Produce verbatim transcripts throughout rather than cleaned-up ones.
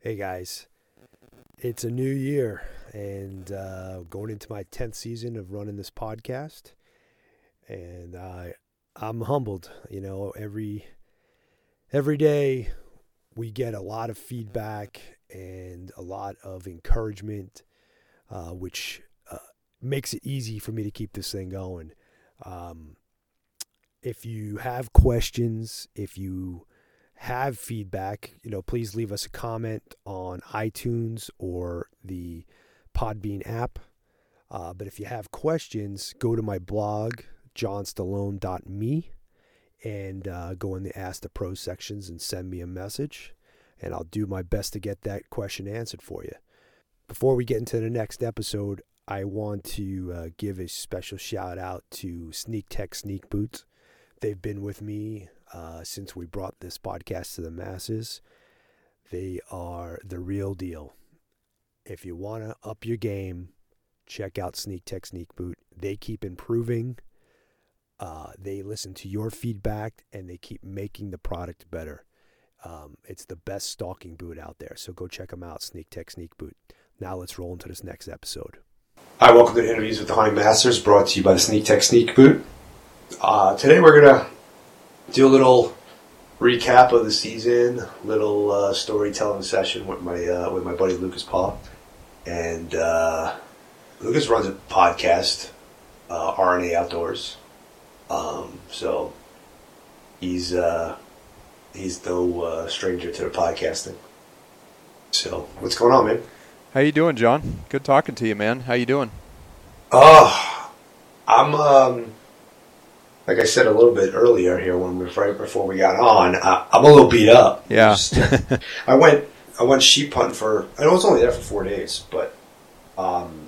Hey guys, it's a new year and uh, going into my tenth season of running this podcast, and uh, I'm humbled. You know, every every day we get a lot of feedback and a lot of encouragement, uh, which uh, makes it easy for me to keep this thing going. Um, if you have questions, if you have feedback, you know, please leave us a comment on iTunes or the Podbean app. Uh, but if you have questions, go to my blog, john stallone dot me, and uh, go in the Ask the Pros sections and send me a message, and I'll do my best to get that question answered for you. Before we get into the next episode, I want to uh, give a special shout out to Sneak Tech Sneak Boots. They've been with me uh, since we brought this podcast to the masses. They are the real deal. If you want to up your game, check out Sneak Tech Sneak Boot. They keep improving. Uh, they listen to your feedback, and they keep making the product better. Um, it's the best stalking boot out there, so go check them out, Sneak Tech Sneak Boot. Now let's roll into this next episode. Hi, welcome to Interviews with the Hunting Masters, brought to you by the Sneak Tech Sneak Boot. Uh, today we're going to do a little recap of the season, little uh, storytelling session with my uh, with my buddy Lucas Paul. And uh, Lucas runs a podcast, uh, R N A Outdoors. Um, so he's uh, he's no uh, stranger to the podcasting. So what's going on, man? How you doing, John? Good talking to you, man. How you doing? Oh, I'm um. Like I said a little bit earlier here when we right before we got on, I, I'm a little beat up. Yeah. Just, I went I went sheep hunting for I know I was only there for four days, but um,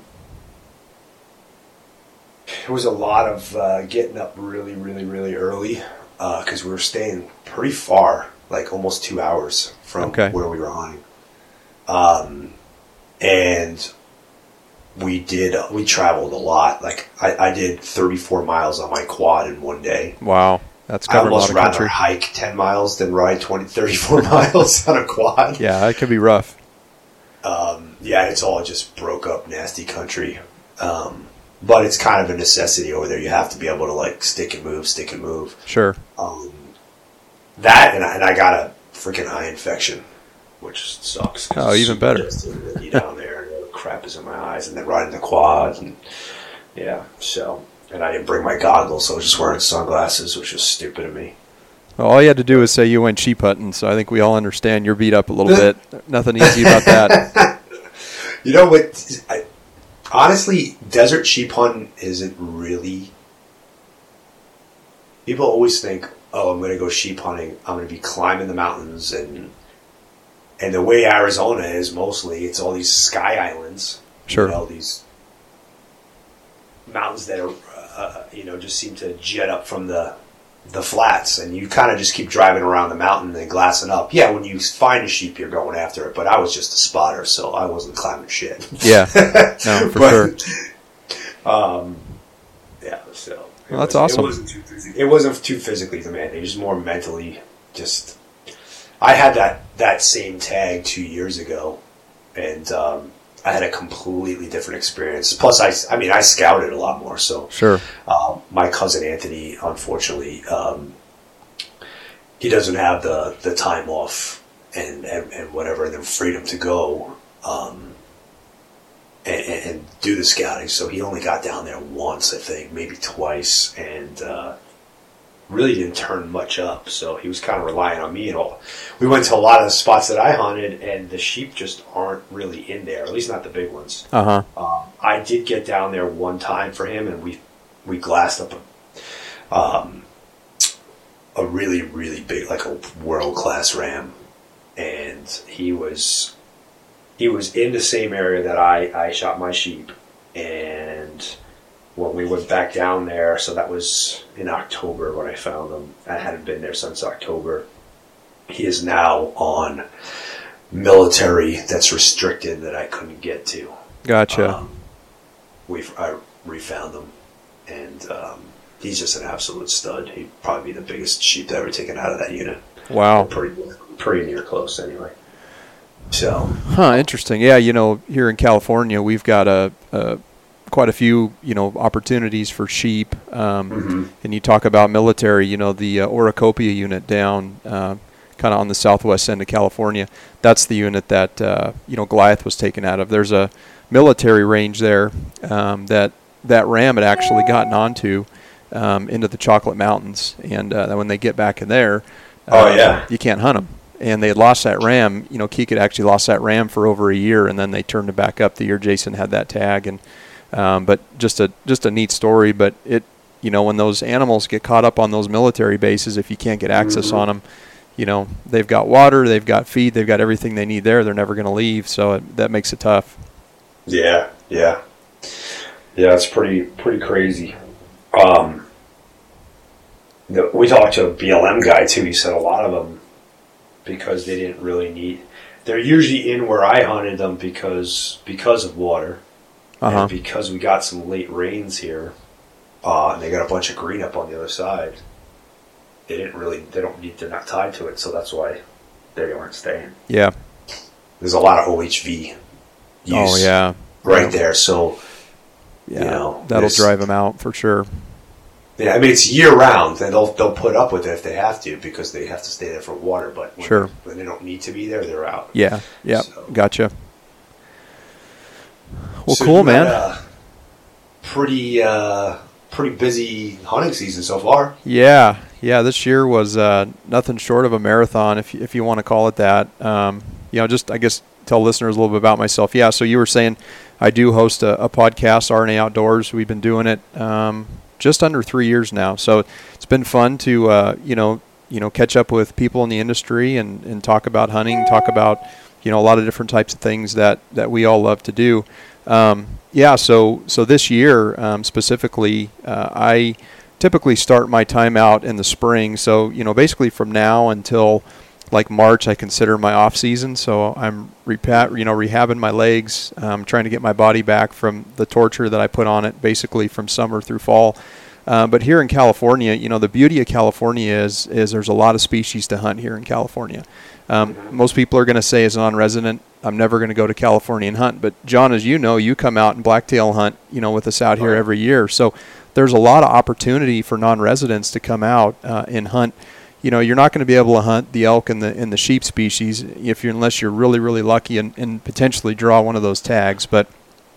it was a lot of uh, getting up really, really, really early because uh, we were staying pretty far, like almost two hours from okay. where we were hunting. Um, and we did uh, we traveled a lot. Like I, I did thirty-four miles on my quad in one day. Wow, that's I covered a lot almost of rather country. hike ten miles than ride twenty, thirty-four miles on a quad. Yeah, that could be rough. Um, yeah, it's all just broke up, nasty country. Um, but it's kind of a necessity over there. You have to be able to like stick and move, stick and move. Sure. Um, that and I, and I got a freaking eye infection, which sucks. Oh, even better. Just windy down there. Crap is in my eyes, and then riding the quad, and yeah, so, and I didn't bring my goggles, so I was just wearing sunglasses, which was stupid of me. Well, all you had to do was say you went sheep hunting, so I think we all understand you're beat up a little bit. Nothing easy about that. You know what? I, honestly, desert sheep hunting isn't really. People always think, "Oh, I'm going to go sheep hunting. I'm going to be climbing the mountains and." And the way Arizona is mostly, it's all these sky islands. Sure. You know, these mountains that are, uh, you know, just seem to jet up from the the flats. And you kind of just keep driving around the mountain and glassing up. Yeah, when you find a sheep, you're going after it. But I was just a spotter, so I wasn't climbing shit. Yeah. No, for but, sure. Um, yeah, so. Well, that's was, awesome. It wasn't, too physically, it wasn't too physically demanding. It was more mentally just... I had that, that same tag two years ago, and um, I had a completely different experience. Plus, I, I mean, I scouted a lot more. So, sure. Um, my cousin Anthony, unfortunately, um, he doesn't have the, the time off and, and, and whatever, and the freedom to go um, and, and, and do the scouting. So he only got down there once, I think, maybe twice, and uh, really didn't turn much up, so he was kind of relying on me and all. We went to a lot of the spots that I hunted, and the sheep just aren't really in there, at least not the big ones. Uh-huh. Um, I did get down there one time for him, and we we glassed up a, um, a really, really big, like a world-class ram, and he was he was in the same area that I, I shot my sheep, and when we went back down there, so that was in October when I found him. I hadn't been there since October. He is now on military that's restricted that I couldn't get to. Gotcha. Um, we I refound him, and um, he's just an absolute stud. He'd probably be the biggest sheep ever taken out of that unit. Wow. Pretty, pretty near close, anyway. So, huh, interesting. Yeah, you know, here in California, we've got a, a quite a few, you know, opportunities for sheep. Um, mm-hmm. And you talk about military, you know, the uh, Oricopia unit down uh, kind of on the southwest end of California. That's the unit that, uh, you know, Goliath was taken out of. There's a military range there um, that that ram had actually gotten onto um, into the Chocolate Mountains. And uh, when they get back in there, uh, oh, yeah. you can't hunt them. And they had lost that ram. You know, Keek had actually lost that ram for over a year, and then they turned it back up the year Jason had that tag. And um, but just a just a neat story. But it, you know, when those animals get caught up on those military bases, if you can't get access mm-hmm. on them, you know, they've got water, they've got feed, they've got everything they need there. They're never going to leave. So it, that makes it tough. Yeah, yeah, yeah. It's pretty pretty crazy. Um, the, we talked to a B L M guy too. He said a lot of them, because they didn't really need. They're usually in where I hunted them because because of water, uh-huh. and because we got some late rains here, uh, and they got a bunch of green up on the other side. They didn't really. They don't need. They're not tied to it, so that's why they weren't staying. Yeah. There's a lot of O H V. Use oh yeah. right yeah. there. So yeah, you know, that'll drive them out for sure. Yeah, I mean it's year round, and they'll they'll put up with it if they have to because they have to stay there for water. But when, sure, when they don't need to be there, they're out. Yeah, yeah, so. Gotcha. Well, so cool, man. Had a pretty uh, pretty busy hunting season so far. Yeah, yeah. This year was uh, nothing short of a marathon, if if you want to call it that. Um, you know, just I guess tell listeners a little bit about myself. Yeah, so you were saying I do host a, a podcast, R N A Outdoors. We've been doing it. Um, just under three years now. So it's been fun to, uh, you know, you know, catch up with people in the industry and, and talk about hunting, talk about, you know, a lot of different types of things that, that we all love to do. Um, yeah. So, so this year, um, specifically, uh, I typically start my time out in the spring. So, you know, basically from now until like March, I consider my off season. So I'm repa- you know, rehabbing my legs, um, trying to get my body back from the torture that I put on it basically from summer through fall. Uh, but here in California, you know, the beauty of California is, is there's a lot of species to hunt here in California. Um, most people are going to say as a non-resident, I'm never going to go to California and hunt. But John, as you know, you come out and blacktail hunt, you know, with us out here every year. So there's a lot of opportunity for non-residents to come out uh, and hunt. You know, you're not going to be able to hunt the elk and the and the sheep species if you're unless you're really really lucky and, and potentially draw one of those tags. But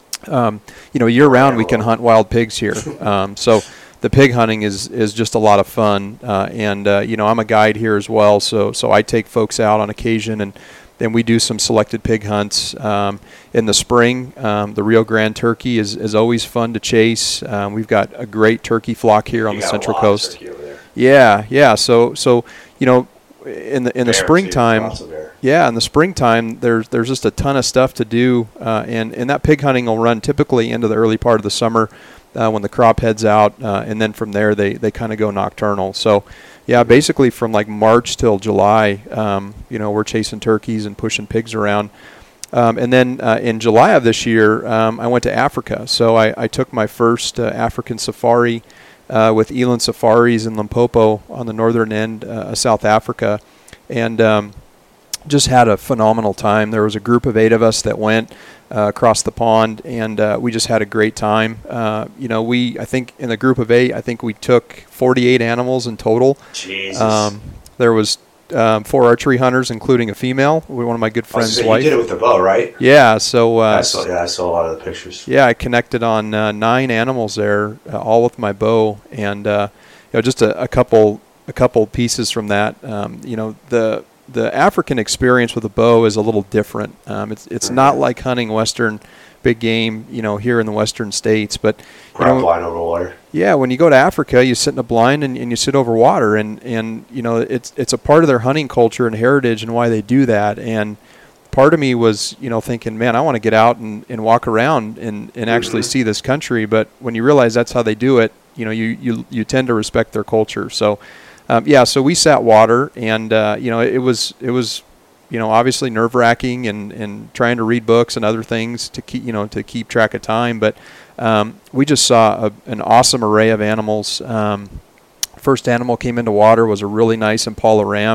um, you know, year round we can hunt wild pigs here. Um, so the pig hunting is is just a lot of fun. Uh, and uh, you know, I'm a guide here as well, so so I take folks out on occasion, and then we do some selected pig hunts um, in the spring. Um, the Rio Grande turkey is is always fun to chase. Um, we've got a great turkey flock here on you the got Central a lot of Coast. turkey over there. Yeah, yeah. So, so you know, in the in the Bear, springtime, too. yeah, in the springtime, there's there's just a ton of stuff to do, uh, and and that pig hunting will run typically into the early part of the summer uh, when the crop heads out, uh, and then from there they they kind of go nocturnal. So, yeah, basically from like March till July, um, you know, we're chasing turkeys and pushing pigs around. Um, and then uh, in July of this year, um, I went to Africa. So I, I took my first uh, African safari. Uh, with Eland Safaris in Limpopo on the northern end uh, of South Africa, and um, just had a phenomenal time. There was a group of eight of us that went uh, across the pond, and uh, we just had a great time. Uh, you know, we I think in the group of eight, I think we took forty-eight animals in total. Jesus. Um, there was um, four archery hunters, including a female, one of my good friends' so wife. You did it with the bow, right? Yeah. So uh, I saw. Yeah, I saw a lot of the pictures. Yeah, I connected on uh, nine animals there, uh, all with my bow, and uh, you know, just a, a couple, a couple pieces from that. Um, you know, the the African experience with a bow is a little different. Um, it's it's mm-hmm. not like hunting Western big game, you know, here in the Western states, but you know, blind over water. Yeah, when you go to Africa, you sit in a blind and, and you sit over water, and, and you know it's it's a part of their hunting culture and heritage and why they do that. And part of me was, you know, thinking, man, I want to get out and, and walk around and, and actually mm-hmm. see this country. But when you realize that's how they do it, you know, you you, you tend to respect their culture. So, um, yeah, so we sat water, and uh, you know, it was it was. you know, obviously nerve-wracking and, and trying to read books and other things to keep, you know, to keep track of time. But um, we just saw a, an awesome array of animals. Um, first animal came into water was a really nice Impala ram.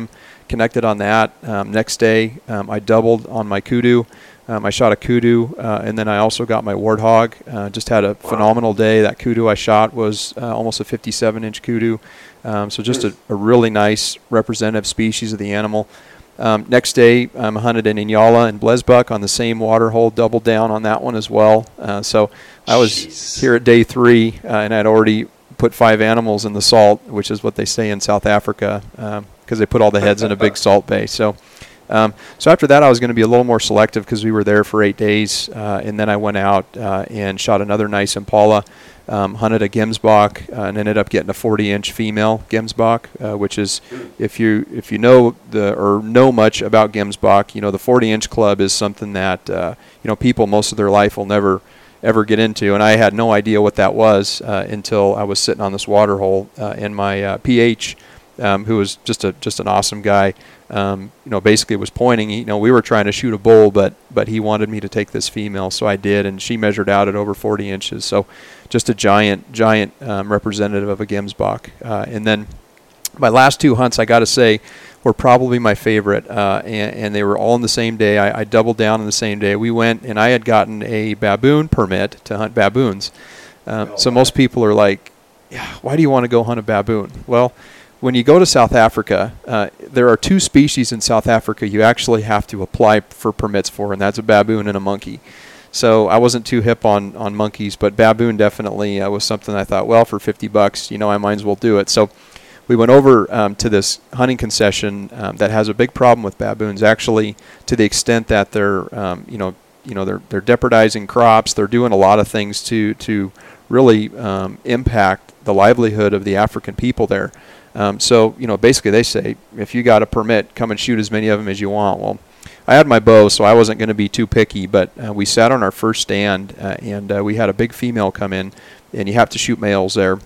connected on that. Um, next day, um, I doubled on my kudu. Um, I shot a kudu, uh, and then I also got my warthog. Uh, just had a phenomenal day. That kudu I shot was uh, almost a fifty-seven inch kudu. Um, so just a, a really nice representative species of the animal. Um, next day, I um, hunted in Inyala and Blesbuck on the same water hole, doubled down on that one as well. Uh, so I was Jeez. here at day three, uh, and I'd already put five animals in the salt, which is what they say in South Africa, because um, they put all the heads in a big salt bay. So um, so after that, I was going to be a little more selective because we were there for eight days, uh, and then I went out uh, and shot another nice impala. Um, hunted a Gemsbok uh, and ended up getting a forty inch female Gemsbok, uh, which is, if you if you know the or know much about Gemsbok, you know the forty inch club is something that uh, you know people most of their life will never ever get into, and I had no idea what that was uh, until I was sitting on this water hole, uh, and my uh, P H, um, who was just a just an awesome guy, um, you know basically was pointing. You know we were trying to shoot a bull, but but he wanted me to take this female, so I did, and she measured out at over forty inches. So just a giant, giant um, representative of a Gemsbok. Uh, and then my last two hunts, I got to say, were probably my favorite, uh, and, and they were all in the same day. I, I doubled down on the same day. We went, and I had gotten a baboon permit to hunt baboons. Um, oh, so wow. Most people are like, yeah, why do you want to go hunt a baboon? Well, when you go to South Africa, uh, there are two species in South Africa you actually have to apply for permits for, and that's a baboon and a monkey. So I wasn't too hip on, on monkeys, but baboon definitely uh, was something I thought, well, for fifty bucks, you know, I might as well do it. So we went over um, to this hunting concession um, that has a big problem with baboons, actually, to the extent that they're, um, you know, you know, they're they're depredizing crops. They're doing a lot of things to to really um, impact the livelihood of the African people there. Um, so you know, basically, they say if you got a permit, come and shoot as many of them as you want. Well, I had my bow, so I wasn't going to be too picky, but uh, we sat on our first stand, uh, and uh, we had a big female come in, and you have to shoot males there.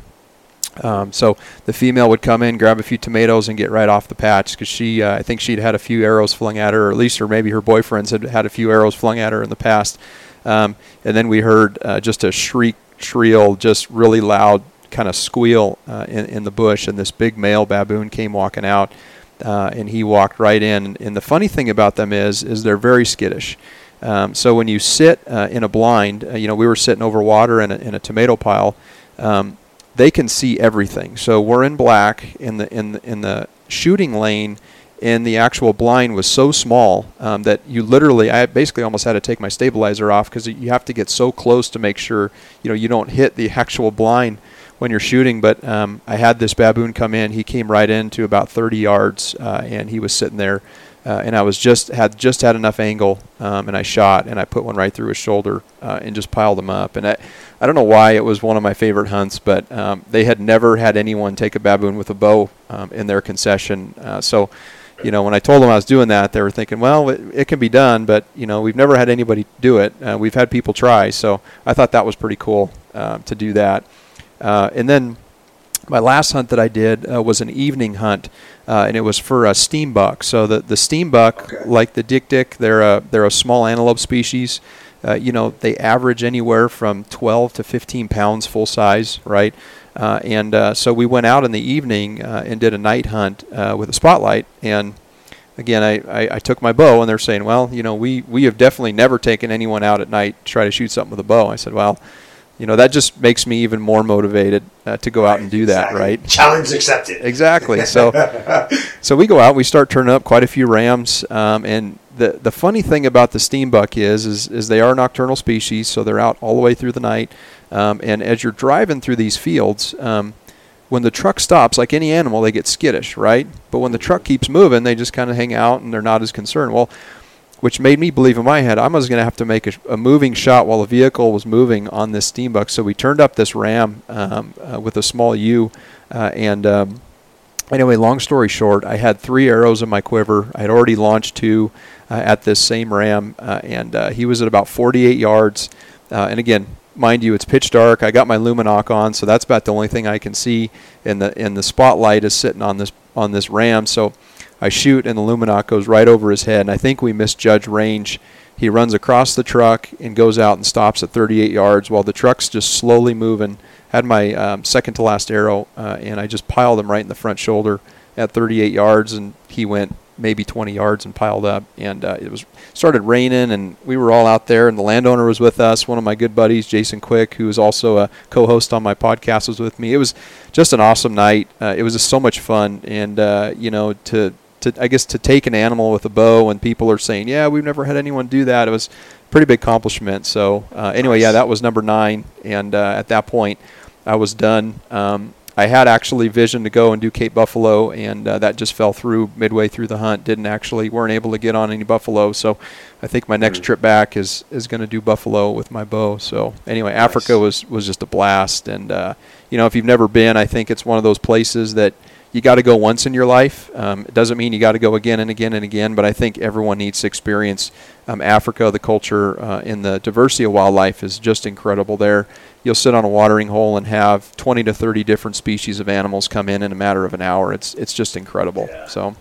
Um, so the female would come in, grab a few tomatoes, and get right off the patch, because she, uh, I think she'd had a few arrows flung at her, or at least, or maybe her boyfriends had had a few arrows flung at her in the past. Um, and then we heard uh, just a shriek, shrill, just really loud kind of squeal uh, in, in the bush, and this big male baboon came walking out. Uh, and he walked right in. And the funny thing about them is, is they're very skittish. Um, so when you sit uh, in a blind, uh, you know, we were sitting over water in a, in a tomato pile. Um, they can see everything. So we're in black in the in the, in the shooting lane, and the actual blind was so small um, that you literally, I basically almost had to take my stabilizer off because you have to get so close to make sure you know you don't hit the actual blind when you're shooting. But um, I had this baboon come in. He came right in to about thirty yards, uh, and he was sitting there, uh, and I was just had just had enough angle, um, and I shot, and I put one right through his shoulder uh, and just piled him up. And I, I don't know why it was one of my favorite hunts, but um, they had never had anyone take a baboon with a bow um, in their concession. Uh, so, you know, when I told them I was doing that, they were thinking, well, it, it can be done, but you know, we've never had anybody do it. Uh, we've had people try, so I thought that was pretty cool uh, to do that. Uh, and then my last hunt that I did uh, was an evening hunt, uh, and it was for a steam buck. So the the steam buck, okay. like the dik dik, they're a they're a small antelope species. Uh, you know, they average anywhere from twelve to fifteen pounds full size, right? Uh, and uh, so we went out in the evening uh, and did a night hunt uh, with a spotlight. And again, I, I, I took my bow, and they're saying, well, you know, we we have definitely never taken anyone out at night to try to shoot something with a bow. I said, well, you know, that just makes me even more motivated uh, to go right, out and do that, exactly. right? Challenge accepted. Exactly. So so we go out, we start turning up quite a few rams, um, and the the funny thing about the steam buck is, is, is they are nocturnal species, so they're out all the way through the night, um, and as you're driving through these fields, um, when the truck stops, like any animal, they get skittish, right? But when the truck keeps moving, they just kind of hang out, and they're not as concerned. Well, which made me believe in my head I was going to have to make a, a moving shot while the vehicle was moving on this steam buck. So we turned up this ram um, uh, with a small U, uh, and um, anyway, long story short, I had three arrows in my quiver. I had already launched two uh, at this same ram, uh, and uh, he was at about forty-eight yards. Uh, and again, mind you, it's pitch dark. I got my Luminoc on, so that's about the only thing I can see. And the and the spotlight is sitting on this on this ram, so I shoot, and the Luminoc goes right over his head, and I think we misjudged range. He runs across the truck and goes out and stops at thirty-eight yards while the truck's just slowly moving. Had my um, second to last arrow, uh, and I just piled him right in the front shoulder at thirty-eight yards, and he went maybe twenty yards and piled up. And uh, it was started raining, and we were all out there, and the landowner was with us. One of my good buddies, Jason Quick, who is also a co-host on my podcast, was with me. It was just an awesome night. Uh, it was just so much fun, and uh, you know, to to I guess to take an animal with a bow, and people are saying, yeah, we've never had anyone do that. It was a pretty big accomplishment. So uh, anyway, yeah, that was number nine, and uh, at that point, I was done. Um, I had actually vision to go and do Cape Buffalo, and uh, that just fell through midway through the hunt. Didn't actually, weren't able to get on any buffalo. So I think my next trip back is, is going to do buffalo with my bow. So anyway, nice. Africa was, was just a blast. And, uh, you know, if you've never been, I think it's one of those places that you got to go once in your life. Um, it doesn't mean you got to go again and again and again, but I think everyone needs to experience um, Africa. The culture uh, and the diversity of wildlife is just incredible there. You'll sit on a watering hole and have twenty to thirty different species of animals come in in a matter of an hour. It's it's just incredible. Yeah. So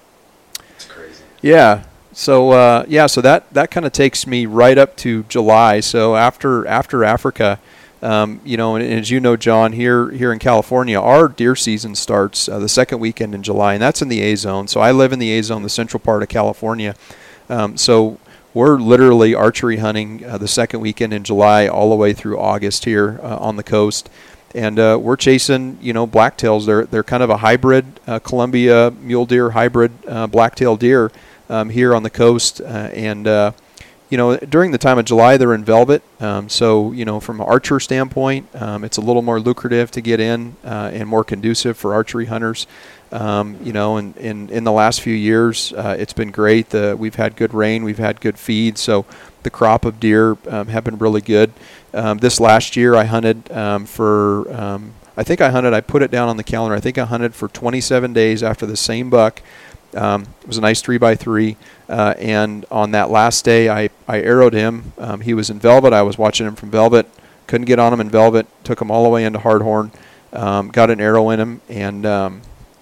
it's crazy. Yeah. So uh, yeah. So that that kind of takes me right up to July. So after after Africa, um, you know, and, and as you know, John, here here in California, our deer season starts uh, the second weekend in July, and that's in the A zone. So I live in the A zone, the central part of California. Um, so we're literally archery hunting uh, the second weekend in July all the way through August here uh, on the coast. And uh, we're chasing, you know, blacktails. They're they're kind of a hybrid uh, Columbia mule deer hybrid uh, blacktail deer um, here on the coast. Uh, and, uh, you know, during the time of July, they're in velvet. Um, so, you know, from an archer standpoint, um, it's a little more lucrative to get in uh, and more conducive for archery hunters. Um, you know, and in, in the last few years, uh, it's been great. The, we've had good rain, we've had good feed, so the crop of deer um, have been really good. Um, this last year, I hunted um, for, um, I think I hunted, I put it down on the calendar, I think I hunted for twenty-seven days after the same buck. Um, it was a nice three by three, uh, and on that last day, I, I arrowed him. Um, he was in velvet. I was watching him from velvet. Couldn't get on him in velvet. Took him all the way into hardhorn. Um, got an arrow in him, and um,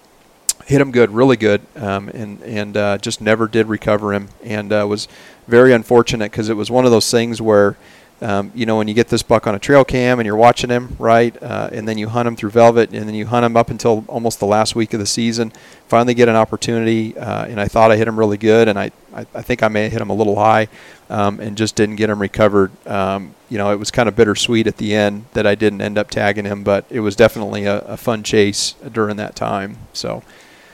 hit him good, really good, um, and and uh, just never did recover him, and uh, was very unfortunate because it was one of those things where, um, you know, when you get this buck on a trail cam and you're watching him, right, uh, and then you hunt him through velvet, and then you hunt him up until almost the last week of the season, finally get an opportunity, uh, and I thought I hit him really good, and I, I, I think I may have hit him a little high, um, and just didn't get him recovered. Um, you know, it was kind of bittersweet at the end that I didn't end up tagging him, but it was definitely a, a fun chase during that time, so...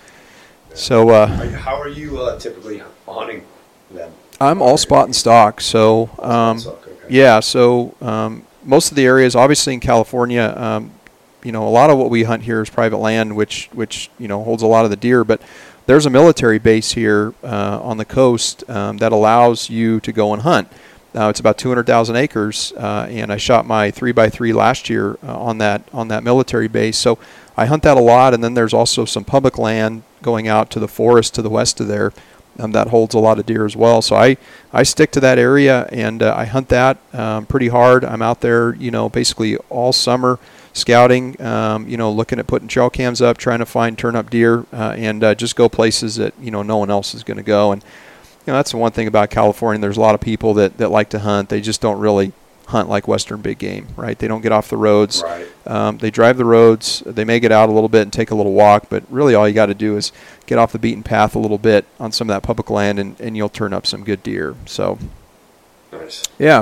So, uh, how are you uh, typically hunting them? I'm all spot and stock. So, um, stock, okay. yeah. So, um, most of the areas, obviously in California, um, you know, a lot of what we hunt here is private land, which, which you know, holds a lot of the deer. But there's a military base here uh, on the coast um, that allows you to go and hunt. Uh, it's about two hundred thousand acres, uh, and I shot my three by three last year uh, on that on that military base. So I hunt that a lot, and then there's also some public land going out to the forest to the west of there um, that holds a lot of deer as well. So I, I stick to that area, and uh, I hunt that um, pretty hard. I'm out there, you know, basically all summer scouting, um, you know, looking at putting trail cams up, trying to find turn-up deer, uh, and uh, just go places that, you know, no one else is going to go. And, you know, that's the one thing about California. There's a lot of people that, that like to hunt. They just don't really hunt like Western big game, right? They don't get off the roads. Right. Um, they drive the roads. They may get out a little bit and take a little walk, but really all you got to do is get off the beaten path a little bit on some of that public land, and, and you'll turn up some good deer. So, nice. Yeah.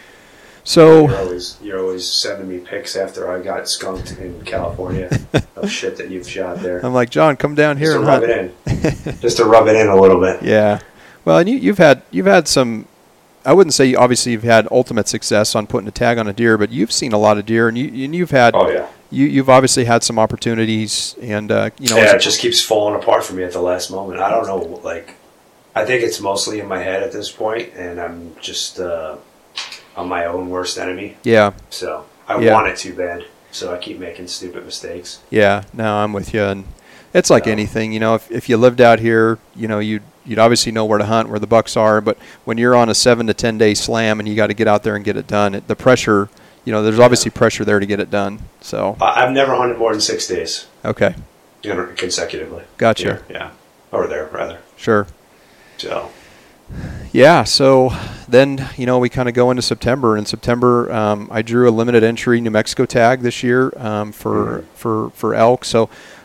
So you're always, you're always sending me pics after I got skunked in California of shit that you've shot there. I'm like, John, come down here Just and to rub hunt. it in. Just to rub it in a little bit. Yeah. Well, and you, you've had you've had some. I wouldn't say obviously you've had ultimate success on putting a tag on a deer, but you've seen a lot of deer, and you and you've had. Oh yeah. You you've obviously had some opportunities, and uh, you know. Yeah, it just keeps falling apart for me at the last moment. I don't know, like, I think it's mostly in my head at this point, and I'm just uh, I'm my own worst enemy. Yeah. So I yeah. want it too bad, so I keep making stupid mistakes. Yeah. No, I'm with you, and it's like so. anything, you know. If if you lived out here, you know, you'd you'd obviously know where to hunt, where the bucks are, but when you're on a seven to ten day slam and you got to get out there and get it done, it, the pressure. You know, there's obviously pressure there to get it done. So I've never hunted more than six days. Okay. You know, consecutively. Gotcha. Here, yeah. Over there, rather. Sure. So. Yeah. So then, you know, we kind of go into September. In September, um, I drew a limited entry New Mexico tag this year um, for mm-hmm. for for elk. So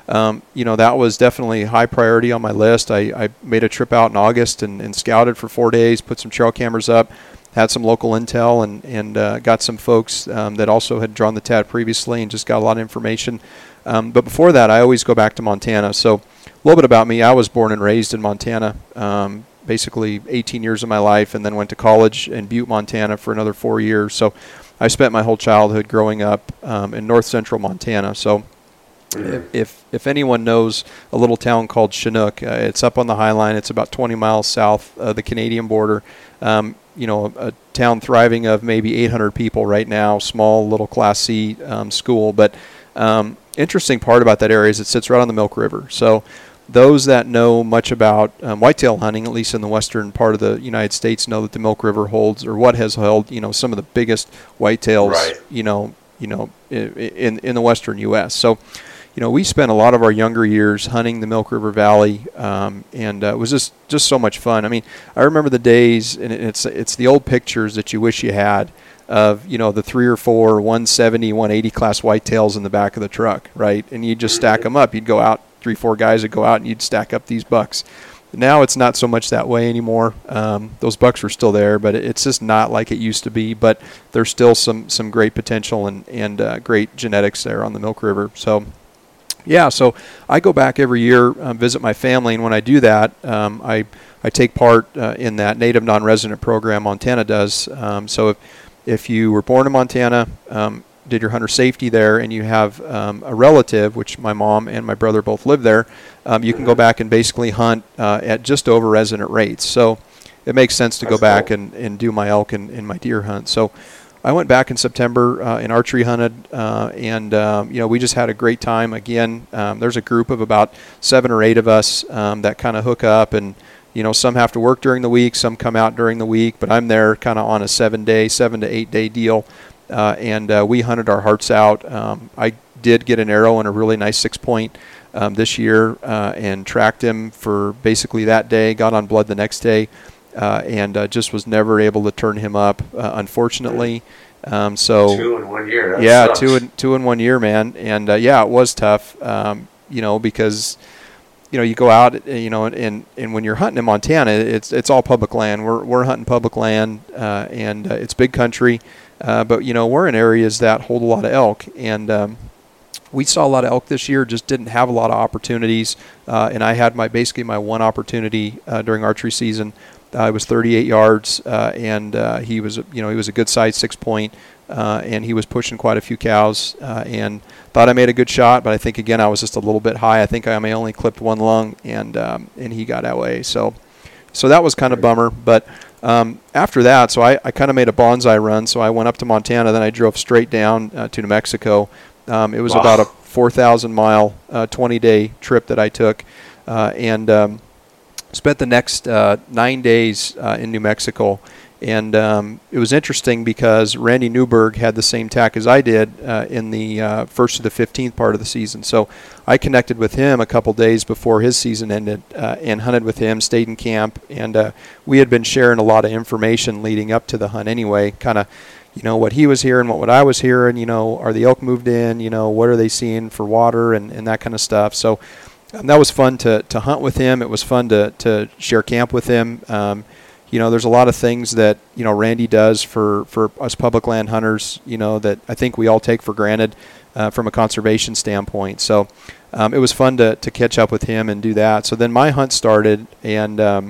um, you know, that was definitely high priority on my list. I, I made a trip out in August and, and scouted for four days, put some trail cameras up, had some local intel, and, and uh, got some folks um, that also had drawn the T A D previously and just got a lot of information. Um, but before that, I always go back to Montana. So a little bit about me. I was born and raised in Montana, um, basically eighteen years of my life, and then went to college in Butte, Montana for another four years. So I spent my whole childhood growing up um, in north central Montana. So if, if if anyone knows a little town called Chinook, uh, it's up on the High Line. It's about twenty miles south of the Canadian border. Um, you know, a, a town thriving of maybe eight hundred people right now, small little Class C um, school. But um, interesting part about that area is it sits right on the Milk River. So those that know much about um, whitetail hunting, at least in the western part of the United States, know that the Milk River holds, or what has held, you know, some of the biggest whitetails, right. you know, you know, in in the western U S So, you know, we spent a lot of our younger years hunting the Milk River Valley, um, and uh, it was just, just so much fun. I mean, I remember the days, and it's it's the old pictures that you wish you had of, you know, the three or four one seventy, one eighty class whitetails in the back of the truck, right? And you'd just stack them up. You'd go out, three, four guys would go out, and you'd stack up these bucks. Now it's not so much that way anymore. Um, those bucks are still there, but it's just not like it used to be. But there's still some some great potential and, and uh, great genetics there on the Milk River. So, yeah, so I go back every year, uh, visit my family, and when I do that, um, I I take part uh, in that native non-resident program Montana does. Um, so if if you were born in Montana, um, did your hunter safety there, and you have um, a relative, which my mom and my brother both live there, um, you can go back and basically hunt uh, at just over resident rates. So it makes sense to That's go back cool. and, and do my elk and, and my deer hunt. So I went back in September uh, and archery hunted, uh, and um, you know, we just had a great time. Again, um, there's a group of about seven or eight of us um, that kind of hook up, and you know, some have to work during the week, some come out during the week, but I'm there kind of on a seven-day, seven to eight-day deal. Uh, and uh, we hunted our hearts out. Um, I did get an arrow and a really nice six-point um, this year, uh, and tracked him for basically that day, got on blood the next day, uh, and uh, just was never able to turn him up, uh, unfortunately. Um, so two in one year. That yeah, sucks. two in two in one year, man. And uh, yeah, it was tough, um, you know, because you know, you go out, you know, and, and when you're hunting in Montana, it's it's all public land. We're we're hunting public land, uh, and uh, it's big country. Uh, but, you know, we're in areas that hold a lot of elk, and um, we saw a lot of elk this year, just didn't have a lot of opportunities. Uh, and I had my basically my one opportunity uh, during archery season. Uh, it was thirty-eight yards, uh, and uh, he was, you know, he was a good size six point, uh, and he was pushing quite a few cows, uh, and thought I made a good shot, but I think, again, I was just a little bit high. I think I may only clipped one lung, and um, and he got away. So, so that was kind of bummer, but Um, after that, so I, I kind of made a bonsai run. So I went up to Montana, then I drove straight down uh, to New Mexico. Um, it was wow. about a four thousand mile, uh, twenty-day trip that I took, uh, and um, spent the next uh, nine days uh, in New Mexico. And um, it was interesting because Randy Newberg had the same tack as I did uh, in the uh, first to the fifteenth part of the season. So I connected with him a couple days before his season ended, uh, and hunted with him, stayed in camp, and uh, we had been sharing a lot of information leading up to the hunt anyway, kind of, you know, what he was hearing, what, what I was hearing, you know, are the elk moved in, you know, what are they seeing for water and, and that kind of stuff. So um, that was fun to, to hunt with him. It was fun to, to share camp with him. Um, You know, there's a lot of things that, you know, Randy does for, for us public land hunters, you know, that I think we all take for granted uh, from a conservation standpoint. So um, it was fun to, to catch up with him and do that. So then my hunt started, and um,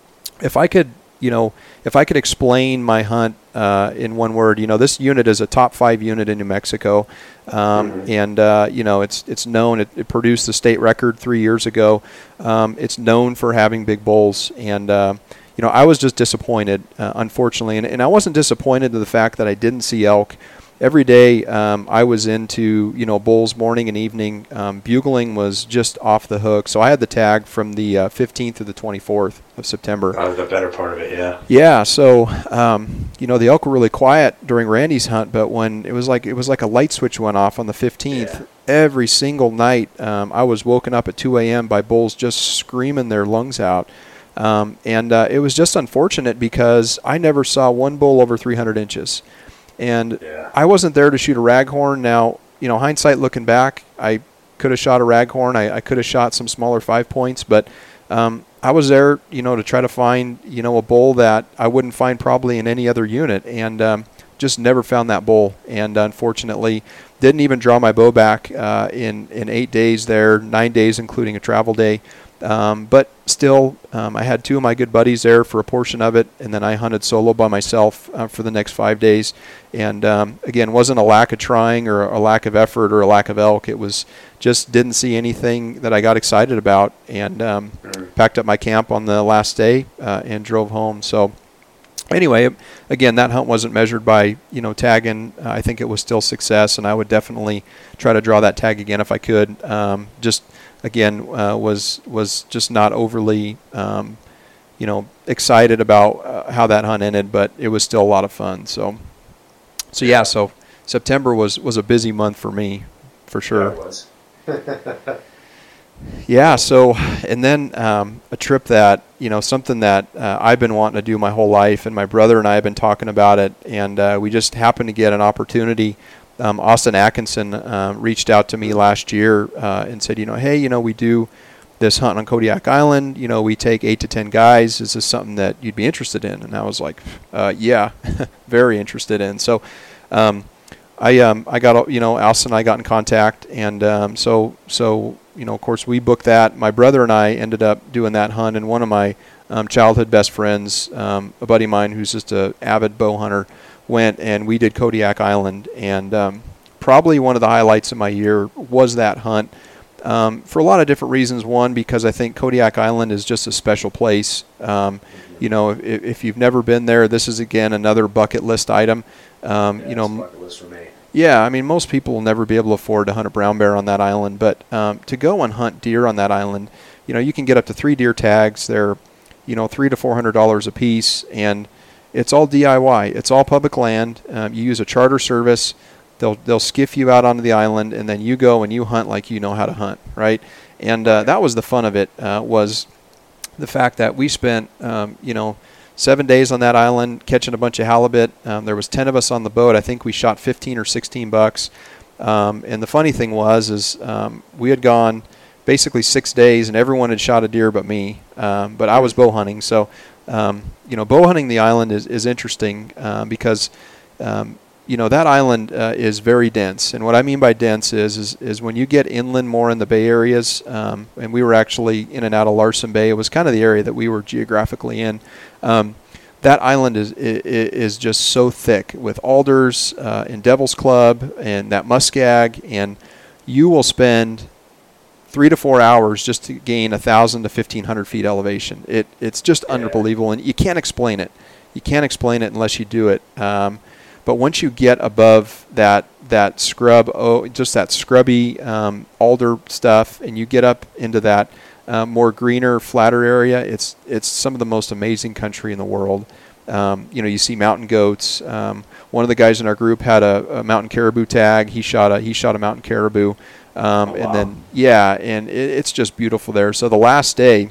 if I could, you know, if I could explain my hunt uh, in one word, you know, this unit is a top five unit in New Mexico, um, mm-hmm. and uh, you know, it's it's known. It, it produced the state record three years ago. Um, it's known for having big bulls, and uh, you know, I was just disappointed, uh, unfortunately, and, and I wasn't disappointed to the fact that I didn't see elk. Every day um, I was into, you know, bulls morning and evening. Um, bugling was just off the hook. So I had the tag from the uh, fifteenth to the twenty-fourth of September. That was the better part of it, yeah. Yeah, so, um, you know, the elk were really quiet during Randy's hunt, but when it was like it was like a light switch went off on the fifteenth, yeah. Every single night um, I was woken up at two a.m. by bulls just screaming their lungs out. Um, and uh, it was just unfortunate because I never saw one bull over three hundred inches. And yeah. I wasn't there to shoot a raghorn. Now, you know, hindsight looking back, I could have shot a raghorn. I, I could have shot some smaller five points, but um, I was there, you know, to try to find, you know, a bull that I wouldn't find probably in any other unit, and um, just never found that bull. And unfortunately, didn't even draw my bow back uh, in in eight days there, nine days including a travel day. Um, but still, um, I had two of my good buddies there for a portion of it, and then I hunted solo by myself uh, for the next five days. And um, again, wasn't a lack of trying or a lack of effort or a lack of elk. It was just didn't see anything that I got excited about, and um, packed up my camp on the last day uh, and drove home. So anyway, again, that hunt wasn't measured by, you know, tagging. Uh, I think it was still success, and I would definitely try to draw that tag again if I could. Um, just again, uh, was was just not overly, um, you know, excited about uh, how that hunt ended, but it was still a lot of fun. So, so yeah, so September was, was a busy month for me, for sure. Yeah, it was. Yeah, so, and then um, a trip that, you know, something that uh, I've been wanting to do my whole life, and my brother and I have been talking about it, and uh, we just happened to get an opportunity. Um, Austin Atkinson uh, reached out to me last year uh, and said, you know, hey, you know, we do this hunt on Kodiak Island. You know, we take eight to ten guys. Is this something that you'd be interested in? And I was like, uh, yeah, very interested in. So um, I um, I got, you know, Austin and I got in contact, and um, so so you know, of course, we booked that. My brother and I ended up doing that hunt, and one of my um, childhood best friends, um, a buddy of mine who's just an avid bow hunter, went, and we did Kodiak Island, and um, probably one of the highlights of my year was that hunt um, for a lot of different reasons. One, because I think Kodiak Island is just a special place. Um, you know, if, if you've never been there, this is, again, another bucket list item. Um, Yeah, you know, it's a bucket list for me. Yeah, I mean, most people will never be able to afford to hunt a brown bear on that island, but um, to go and hunt deer on that island, you know, you can get up to three deer tags. They're, you know, three to four hundred dollars a piece, and it's all D I Y. It's all public land. Um, you use a charter service. They'll they'll skiff you out onto the island, and then you go and you hunt like you know how to hunt, right? And uh, that was the fun of it, uh, was the fact that we spent, um, you know, seven days on that island catching a bunch of halibut. Um, there was ten of us on the boat. I think we shot fifteen or sixteen bucks. Um, and the funny thing was, is um, we had gone basically six days, and everyone had shot a deer but me. Um, but I was bow hunting, so um, you know, bow hunting the island is is interesting uh, because um, you know, that island uh, is very dense. And what I mean by dense is is, is when you get inland more in the bay areas, um, and we were actually in and out of Larson Bay. It was kind of the area that we were geographically in. Um, that island is, is is just so thick with alders uh, and Devil's Club and that muskeg, and you will spend three to four hours just to gain a thousand to fifteen hundred feet elevation. It it's just yeah. unbelievable, and you can't explain it. You can't explain it unless you do it. Um, but once you get above that that scrub, oh, just that scrubby um, alder stuff, and you get up into that uh, more greener, flatter area, it's it's some of the most amazing country in the world. Um, you know, you see mountain goats. Um, one of the guys in our group had a, a mountain caribou tag. He shot a he shot a mountain caribou. Um, oh, and wow. then, yeah, and it, it's just beautiful there. So the last day,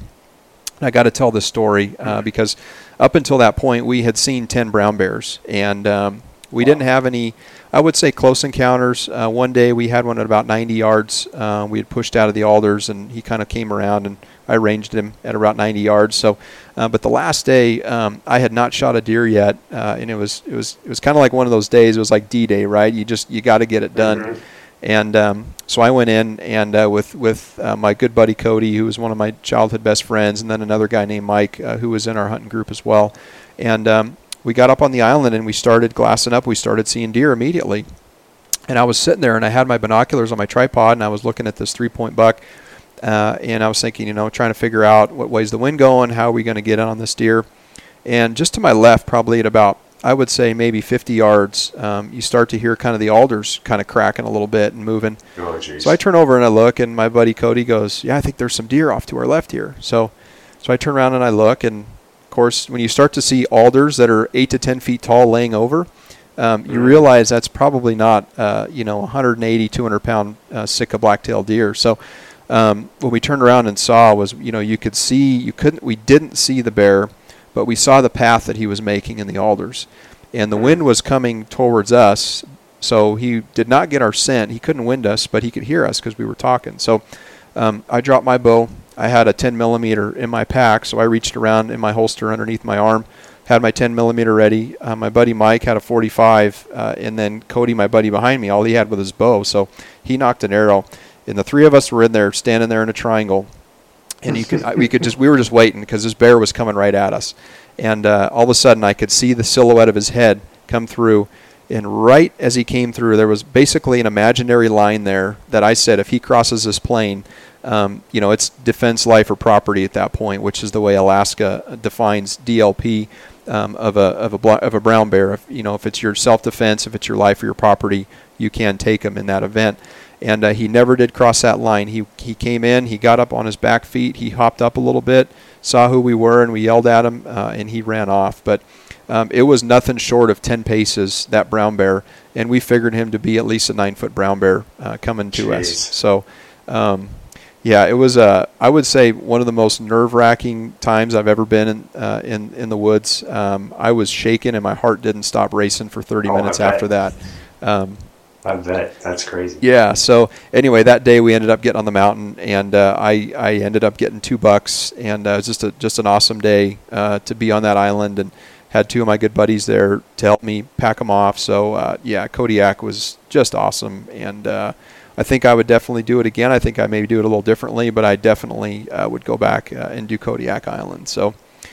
I got to tell this story uh, because up until that point, we had seen ten brown bears, and um, we wow. didn't have any, I would say, close encounters. Uh, one day we had one at about ninety yards. Uh, we had pushed out of the alders, and he kind of came around, and I ranged him at about ninety yards. So, uh, but the last day, um, I had not shot a deer yet, uh, and it was it was it was kind of like one of those days. It was like D-Day, right? You just you got to get it done. Mm-hmm. And um, so I went in and uh, with with uh, my good buddy Cody, who was one of my childhood best friends, and then another guy named Mike, uh, who was in our hunting group as well. And um, we got up on the island and we started glassing up. We started seeing deer immediately. And I was sitting there and I had my binoculars on my tripod and I was looking at this three-point buck. Uh, and I was thinking, you know, trying to figure out what way's the wind going, how are we going to get in on this deer. And just to my left, probably at about, I would say maybe fifty yards, um, you start to hear kind of the alders kind of cracking a little bit and moving. Oh, geez. So I turn over and I look, and my buddy Cody goes, yeah, I think there's some deer off to our left here. So so I turn around and I look, and, of course, when you start to see alders that are eight to ten feet tall laying over, um, mm-hmm. you realize that's probably not, uh, you know, one eighty, two hundred pound uh, Sitka blacktail deer. So um, what we turned around and saw was, you know, you could see, you couldn't, we didn't see the bear, but we saw the path that he was making in the alders. And the wind was coming towards us, So he did not get our scent. He couldn't wind us, but he could hear us because we were talking. So um, I dropped my bow. I had a ten millimeter in my pack, so I reached around in my holster underneath my arm, had my ten millimeter ready. Uh, my buddy Mike had a forty-five, uh, and then Cody, my buddy behind me, all he had was his bow. So he knocked an arrow, and the three of us were in there, standing there in a triangle, and you could we could just we were just waiting because this bear was coming right at us, and uh, all of a sudden I could see the silhouette of his head come through. And right as he came through, there was basically an imaginary line there that I said, if he crosses this plane, um, you know, it's defense, life, or property at that point, which is the way Alaska defines D L P um, of a of a of a brown bear. If, you know, if it's your self-defense, if it's your life or your property, you can take him in that event. And uh, he never did cross that line. He he came in, he got up on his back feet, he hopped up a little bit, saw who we were, and we yelled at him, uh, and he ran off. But Um, it was nothing short of ten paces, that brown bear, and we figured him to be at least a nine-foot brown bear uh, coming to Jeez. us. So, um, yeah, it was, uh, I would say, one of the most nerve-wracking times I've ever been in uh, in, in the woods. Um, I was shaking, and my heart didn't stop racing for thirty oh, minutes after that. Um, I bet. That's crazy. Yeah, so anyway, that day we ended up getting on the mountain, and uh, I, I ended up getting two bucks, and uh, it was just, a, just an awesome day uh, to be on that island, and had two of my good buddies there to help me pack them off. So, uh, yeah, Kodiak was just awesome. And uh, I think I would definitely do it again. I think I maybe do it a little differently, but I definitely uh, would go back uh, and do Kodiak Island. So,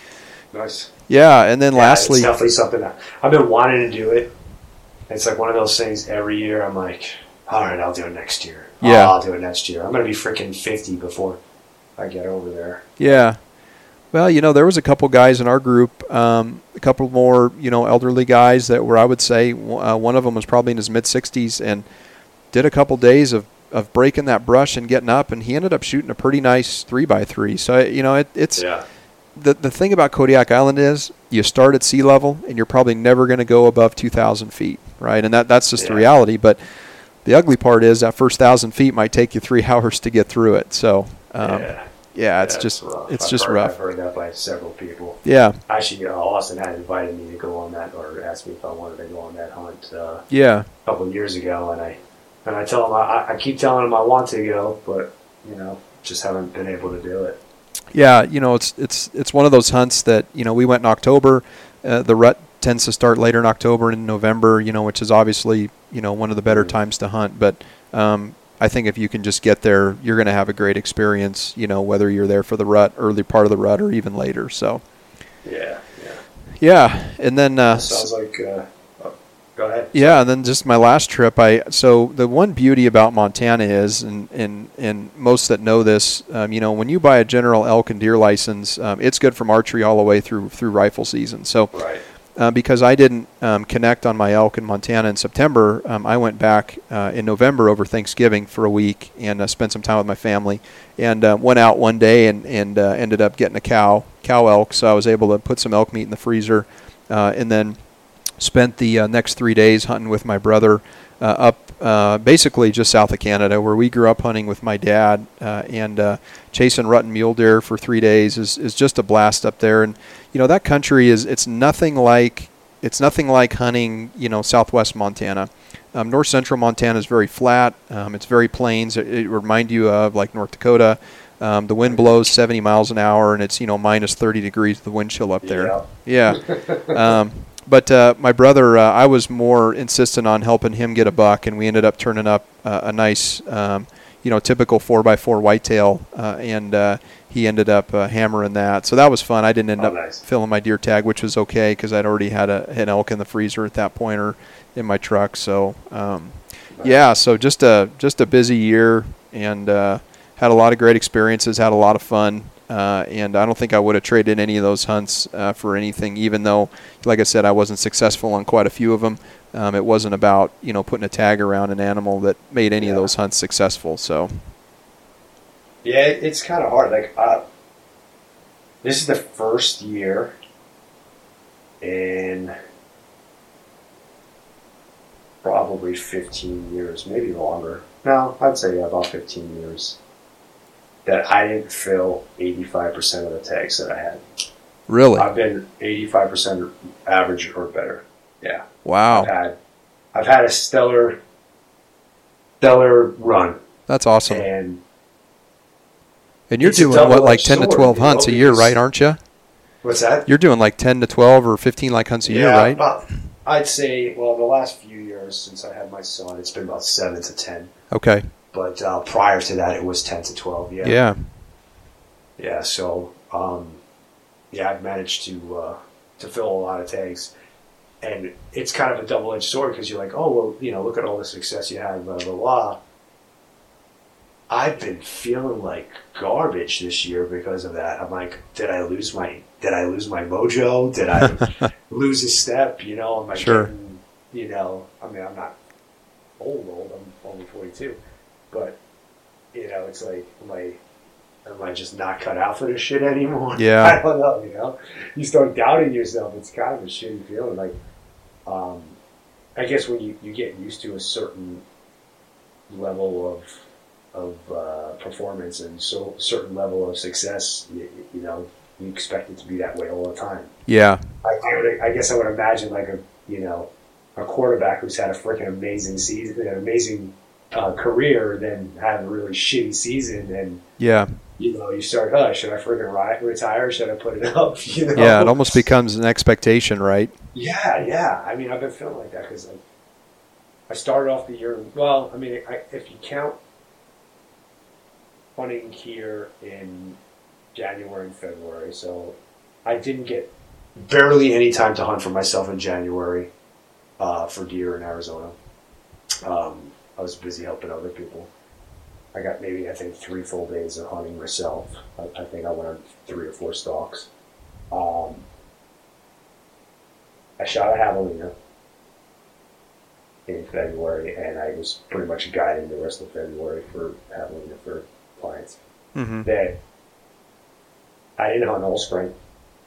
nice. Yeah, and then yeah, lastly... It's definitely something that I've been wanting to do it. It's like one of those things every year I'm like, all right, I'll do it next year. Yeah. Oh, I'll do it next year. I'm going to be freaking fifty before I get over there. Yeah. Well, you know, there was a couple guys in our group, um, a couple more, you know, elderly guys that were, I would say, uh, one of them was probably in his mid-sixties and did a couple days of, of breaking that brush and getting up, and he ended up shooting a pretty nice three by three. So, you know, it, it's yeah. the the thing about Kodiak Island is you start at sea level, and you're probably never going to go above two thousand feet, right? And that that's just yeah. the reality. But the ugly part is that first one thousand feet might take you three hours to get through it. So, um, yeah. Yeah, it's That's just rough. it's I've just heard, rough. I've heard that by several people. Yeah. Actually, uh, Austin had invited me to go on that, or asked me if I wanted to go on that hunt. Uh, Yeah. A couple of years ago, and I and I tell him I, I keep telling him I want to go, but you know, just haven't been able to do it. Yeah, you know, it's it's it's one of those hunts that, you know, we went in October. Uh, the rut tends to start later in October and in November, you know, which is obviously, you know, one of the better Mm-hmm. times to hunt. But um, I think if you can just get there, you're going to have a great experience, you know, whether you're there for the rut, early part of the rut, or even later. So, Yeah, yeah. yeah, and then uh, Sounds like. Uh, oh, go ahead. yeah, and then just my last trip. I so the one beauty about Montana is, and and, and most that know this, um, you know, when you buy a general elk and deer license, um, it's good from archery all the way through through rifle season. So. Right. Uh, because I didn't um, connect on my elk in Montana in September, um, I went back uh, in November over Thanksgiving for a week and uh, spent some time with my family, and uh, went out one day and, and uh, ended up getting a cow, cow elk, so I was able to put some elk meat in the freezer, uh, and then spent the uh, next three days hunting with my brother uh, up uh, basically just south of Canada, where we grew up hunting with my dad, uh, and uh, chasing rut and mule deer for three days is, is just a blast up there. And you know, that country is, it's nothing like, it's nothing like hunting, you know, southwest Montana. Um, north central Montana is very flat. Um, it's very plains. It, it remind you of like North Dakota. Um, the wind blows seventy miles an hour, and it's, you know, minus thirty degrees, the wind chill up there. Yeah. Yeah. um, but uh, my brother, uh, I was more insistent on helping him get a buck, and we ended up turning up uh, a nice, um, you know, typical four by four whitetail, uh, and uh, he ended up uh, hammering that. So that was fun. I didn't end Oh, up nice. filling my deer tag, which was okay because I'd already had a, an elk in the freezer at that point, or in my truck. So, um, Nice. yeah, so just a just a busy year, and uh, had a lot of great experiences, had a lot of fun. Uh, and I don't think I would have traded any of those hunts uh, for anything, even though, like I said, I wasn't successful on quite a few of them. Um, it wasn't about, you know, putting a tag around an animal that made any Yeah. of those hunts successful. So, Yeah, it, it's kind of hard. Like, uh, this is the first year in probably fifteen years, maybe longer. No, I'd say yeah, about fifteen years, that I didn't fill eighty-five percent of the tags that I had. really, I've been eighty-five percent average or better. Yeah. wow, I've had I've had a stellar, stellar run. That's awesome. And and you're it's a doing what, like double-edged ten to sword, twelve you know, hunts a year, because- right? Aren't you? What's that? You're doing like ten to twelve or fifteen like hunts a year, Yeah, right? about- I'd say, well, the last few years since I had my son, it's been about seven to ten. Okay. But uh, prior to that, it was ten to twelve. Yeah. Yeah. Yeah. So, um, yeah, I've managed to uh, to fill a lot of tags, and it's kind of a double edged sword because you're like, oh well, you know, look at all the success you had, blah blah blah. I've been feeling like garbage this year because of that. I'm like, did I lose my did I lose my mojo? Did I lose a step? You know, am I Sure. getting, you know, I mean, I'm not old, old. I'm only forty-two, but you know, it's like, am I am I just not cut out for this shit anymore? Yeah. I don't know. You know, you start doubting yourself. It's kind of a shitty feeling. Like, um, I guess when you, you get used to a certain level of of uh, performance and so certain level of success, you, you know, you expect it to be that way all the time. Yeah. I, I, would, I guess I would imagine like a, you know, a quarterback who's had a freaking amazing season, an amazing uh, career, then have a really shitty season, and Yeah. you know, you start, oh, should I freaking ri- retire? Should I put it up? You know? Yeah. It almost becomes an expectation, right? Yeah, yeah. I mean, I've been feeling like that because I, I started off the year. Well, I mean, I, if you count hunting here in January and February, so I didn't get barely any time to hunt for myself in January uh, for deer in Arizona. Um, I was busy helping other people. I got maybe, I think, three full days of hunting myself. I, I think I went on three or four stalks. Um, I shot a javelina in February, and I was pretty much guiding the rest of February for javelina for clients. Mm-hmm. That I didn't hunt all spring.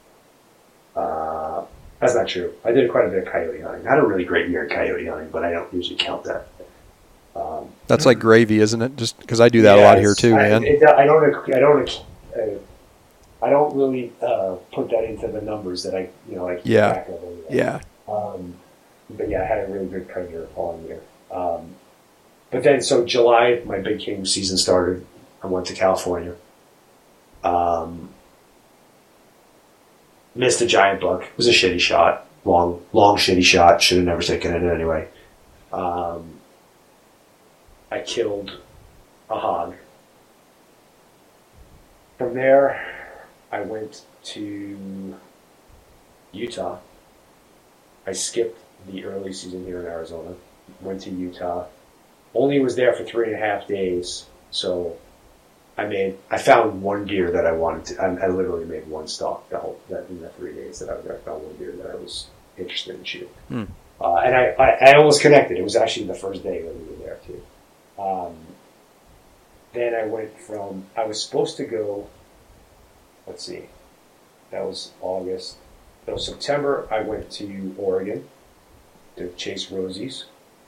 Uh, that's not true. I did quite a bit of coyote hunting. I had a really great year in coyote hunting, but I don't usually count that. Um, That's like gravy, isn't it? Just because I do that a lot here too, I, man. It, I don't. I don't. Uh, I don't really uh, put that into the numbers that I, you know, I keep Yeah. track of. Anyway. Yeah. Um, but yeah, I had a really good predator all year. Um, but then, so July, my big game season started. I went to California. Um, missed a giant buck. It was a shitty shot. Long, long shitty shot. Should have never taken it anyway. Um, I killed a hog. From there, I went to Utah. I skipped the early season here in Arizona. Went to Utah. Only was there for three and a half days, so I made. I found one deer that I wanted to. I, I literally made one stalk the whole that in the three days that I was there. I found one deer that I was interested in shooting, Hmm. uh, and I, I I almost connected. It was actually the first day that we were there too. Um, then I went from. I was supposed to go. Let's see. That was August. So September, I went to Oregon to chase rosies.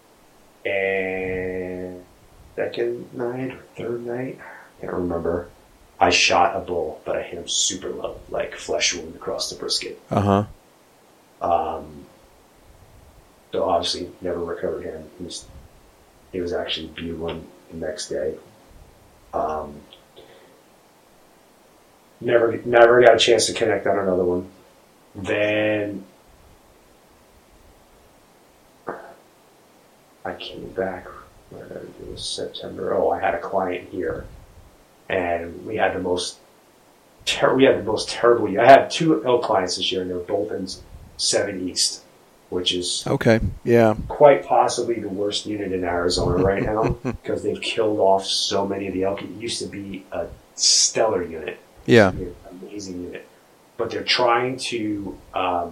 And second night or third night, I can't remember. I shot a bull, but I hit him super low, like flesh wound across the brisket. Uh huh. Um, so obviously never recovered him. He was, he was actually bugling the next day. Um, never, never got a chance to connect on another one. Then I came back. It was September. Oh, I had a client here, and we had the most. Ter- we had the most terrible year. I had two elk clients this year, and they were both in seven East, which is Okay. Yeah. quite possibly the worst unit in Arizona right now because they've killed off so many of the elk. It used to be a stellar unit. Yeah. An amazing unit. But they're trying to um,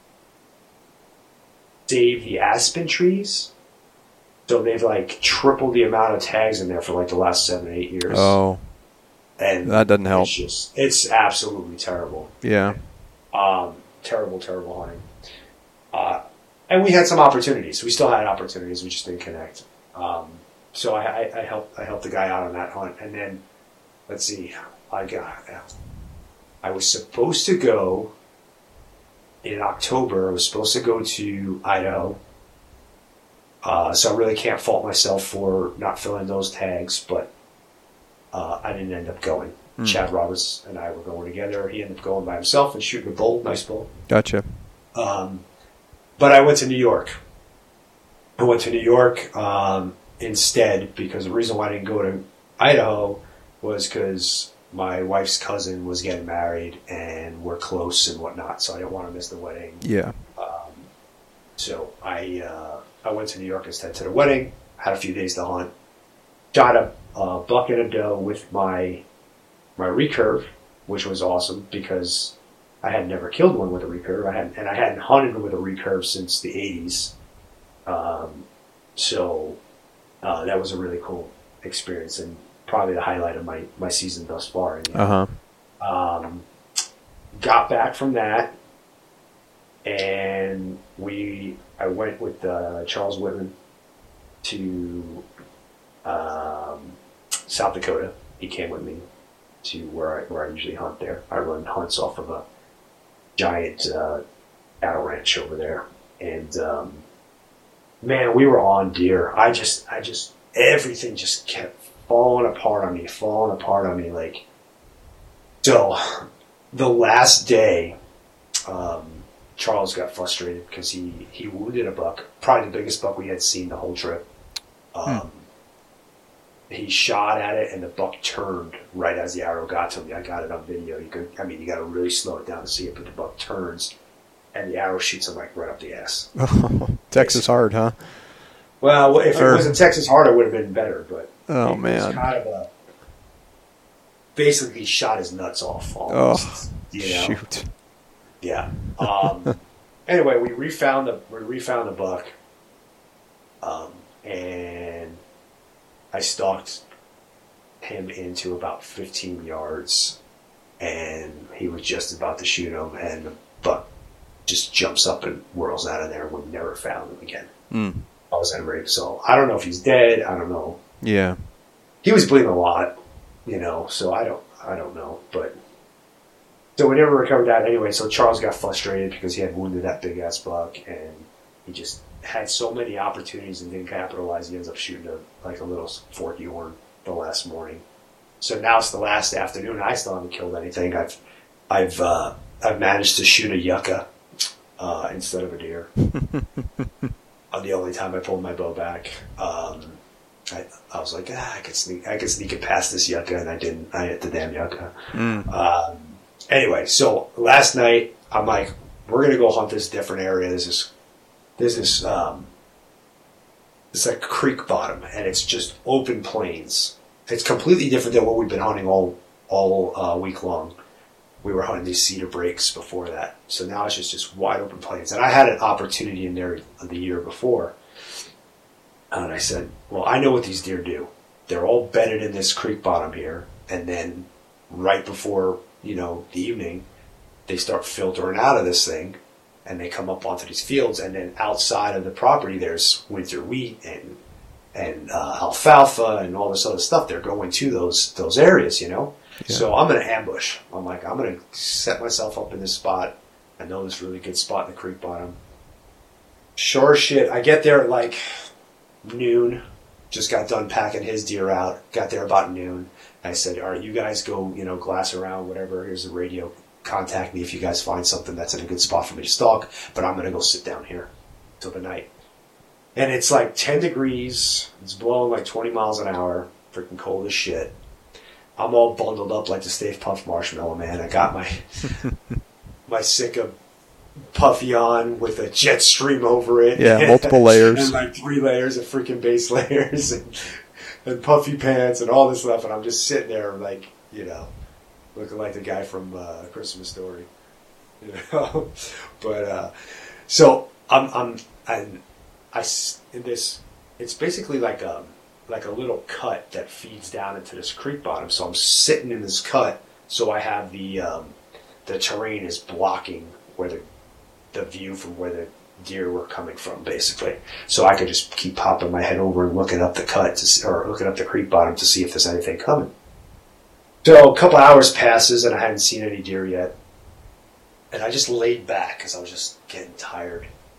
save the aspen trees. So they've like tripled the amount of tags in there for like the last seven, eight years. Oh, and that doesn't help. It's just, it's absolutely terrible. Yeah. Um, terrible, terrible hunting. Uh, and we had some opportunities. We still had opportunities. We just didn't connect. Um, so I, I, I helped. I helped the guy out on that hunt. And then, let's see. I got. I was supposed to go in October. I was supposed to go to Idaho. Uh, so I really can't fault myself for not filling those tags, but uh, I didn't end up going. Mm. Chad Roberts and I were going together. He ended up going by himself and shooting a bull, nice bull. Gotcha. Um, but I went to New York. I went to New York um, instead because the reason why I didn't go to Idaho was because my wife's cousin was getting married and we're close and whatnot, so I didn't want to miss the wedding. Yeah. Um, so I uh, I went to New York instead to the wedding, had a few days to hunt, got a, a buck and a doe with my my recurve, which was awesome because I had never killed one with a recurve, I hadn't, and I hadn't hunted with a recurve since the eighties. Um, so uh, that was a really cool experience and probably the highlight of my, my season thus far. Uh huh. Um, got back from that, and we I went with uh, Charles Whitman to um, South Dakota. He came with me to where I where I usually hunt there. I run hunts off of a giant uh, cattle ranch over there, and um, man, we were on deer. I just, I just, everything just kept falling apart on me, falling apart on me. Like, so the last day, um, Charles got frustrated because he, he wounded a buck, probably the biggest buck we had seen the whole trip. Um, hmm. He shot at it and the buck turned right as the arrow got to him. I got it on video. You could, I mean, you got to really slow it down to see it, but the buck turns and the arrow shoots him like right up the ass. Texas hard, huh? Well, if or, it wasn't Texas hard, it would have been better. But oh it man, was kind of a, basically shot his nuts off. Almost, oh, you know? Shoot! Yeah. Um, anyway, we refound the we refound the buck, um, and I stalked him into about fifteen yards, and he was just about to shoot him, and the buck just jumps up and whirls out of there. We never found him again. Mm. I was at rape, so I don't know if he's dead. I don't know. Yeah, he was bleeding a lot, you know. So I don't, I don't know. But so we never recovered that anyway. So Charles got frustrated because he had wounded that big ass buck, and he just had so many opportunities and didn't capitalize. He ends up shooting a like a little forky horn the last morning. So now it's the last afternoon. I still haven't killed anything. I've, I've, uh, I've managed to shoot a yucca uh, instead of a deer. On the only time I pulled my bow back, um, I, I was like, ah, I could sneak, I could sneak it past this yucca, and I didn't. I hit the damn yucca. Mm. Um, anyway, so last night I'm like, we're gonna go hunt this different area. There's this, there's this, um, it's like creek bottom, and it's just open plains. It's completely different than what we've been hunting all all uh, week long. We were hunting these cedar breaks before that. So now it's just, just wide open plains. And I had an opportunity in there the year before. And I said, well, I know what these deer do. They're all bedded in this creek bottom here. And then right before, you know, the evening, they start filtering out of this thing. And they come up onto these fields. And then outside of the property, there's winter wheat and and uh, alfalfa and all this other stuff. They're going to those those areas, you know. Yeah. So I'm going to ambush. I'm like, I'm going to set myself up in this spot. I know this really good spot in the creek bottom. Sure as shit, I get there at like noon. Just got done packing his deer out. Got there about noon. I said, all right, you guys go, you know, glass around, whatever. Here's the radio. Contact me if you guys find something that's in a good spot for me to stalk. But I'm going to go sit down here till the night. And it's like ten degrees. It's blowing like twenty miles an hour. Freaking cold as shit. I'm all bundled up like the Stay Puft Marshmallow Man. I got my my Sika puffy on with a jet stream over it. Yeah, multiple layers. And like three layers of freaking base layers and, and puffy pants and all this stuff. And I'm just sitting there like, you know, looking like the guy from uh, Christmas Story. You know? But, uh, so I'm, I'm, I'm, I, in this, it's basically like a, like a little cut that feeds down into this creek bottom. So I'm sitting in this cut, so I have the um, the terrain is blocking where the the view from where the deer were coming from, basically. So I could just keep popping my head over and looking up the cut to see, or looking up the creek bottom to see if there's anything coming. So a couple hours passes and I hadn't seen any deer yet, and I just laid back because I was just getting tired.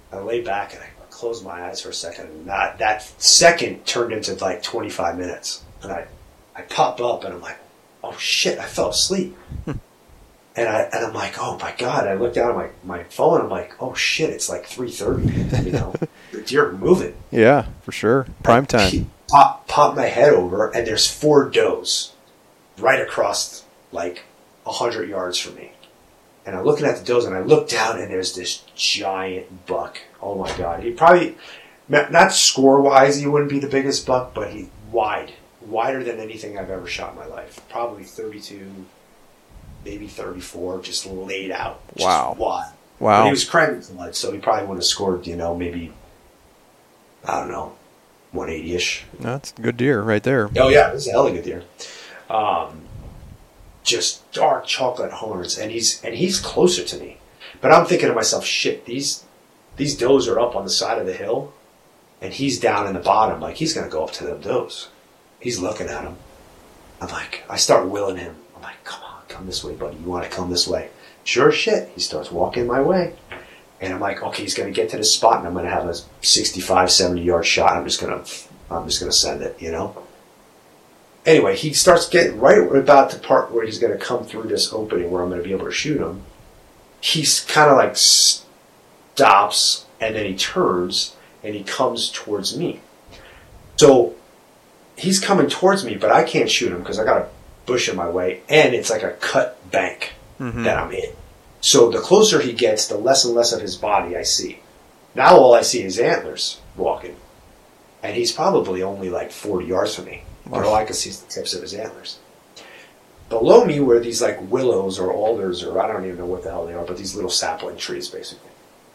I lay back and I closed my eyes for a second, and that, that second turned into like twenty-five minutes. And I, I pop up and I'm like, oh shit, I fell asleep. and I and I'm like, oh my God. I look down at my, my phone, I'm like, oh shit, it's like three thirty. You know, the deer are moving. Yeah, for sure. Prime time. Pop, pop my head over, and there's four does right across like a hundred yards from me. And I'm looking at the does, and I look down, and there's this giant buck. Oh my God. He probably, not score-wise, he wouldn't be the biggest buck, but he wide. Wider than anything I've ever shot in my life. Probably thirty-two, maybe thirty-four, just laid out. Just wow. Wide. Wow. But he was cranked blood, so he probably would have scored, you know, maybe, I don't know, one eighty-ish. That's a good deer right there. Oh, yeah, this is a hell of a good deer. Um, just dark chocolate horns, and he's and he's closer to me. But I'm thinking to myself, shit, these these does are up on the side of the hill, and he's down in the bottom. Like, he's going to go up to them does. He's looking at him. I'm like, I start willing him. I'm like, come on, come this way, buddy. You want to come this way? Sure as shit. He starts walking my way. And I'm like, okay, he's going to get to this spot, and I'm going to have a sixty-five, seventy yard shot. I'm just going to, I'm just going to send it, you know? Anyway, he starts getting right about the part where he's going to come through this opening where I'm going to be able to shoot him. He's kind of like stops, and then he turns, and he comes towards me. So he's coming towards me, but I can't shoot him because I got a bush in my way, and it's like a cut bank mm-hmm. that I'm in. So the closer he gets, the less and less of his body I see. Now all I see is antlers walking, and he's probably only like forty yards from me. But all I can see is the tips of his antlers. Below me were these like willows or alders, or I don't even know what the hell they are, but these little sapling trees basically.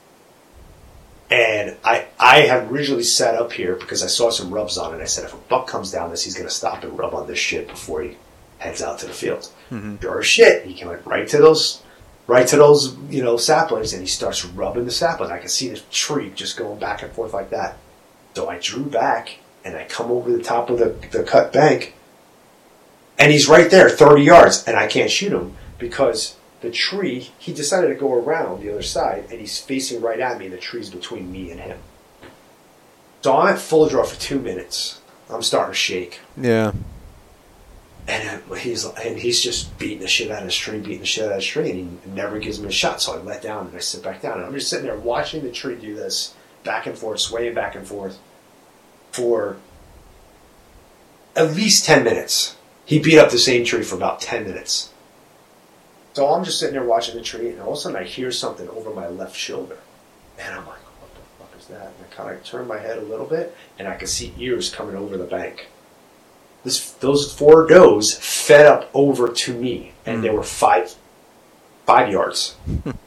And I I had originally set up here because I saw some rubs on it. I said, if a buck comes down this, he's going to stop and rub on this shit before he heads out to the field. Mm-hmm. Sure as shit, he came right to those, right to those, you know, saplings, and he starts rubbing the sapling. I can see the tree just going back and forth like that. So I drew back, and I come over the top of the, the cut bank, and he's right there, thirty yards, and I can't shoot him because the tree, he decided to go around the other side, and he's facing right at me, and the tree's between me and him. So I'm at full draw for two minutes. I'm starting to shake. Yeah. And he's and he's just beating the shit out of his tree, beating the shit out of his tree, and he never gives me a shot. So I let down, and I sit back down. And I'm just sitting there watching the tree do this, back and forth, swaying back and forth, for at least ten minutes. He beat up the same tree for about ten minutes. So I'm just sitting there watching the tree, and all of a sudden I hear something over my left shoulder. And I'm like, what the fuck is that? And I kind of turn my head a little bit, and I can see ears coming over the bank. This, those four does fed up over to me, and mm. they were five five yards.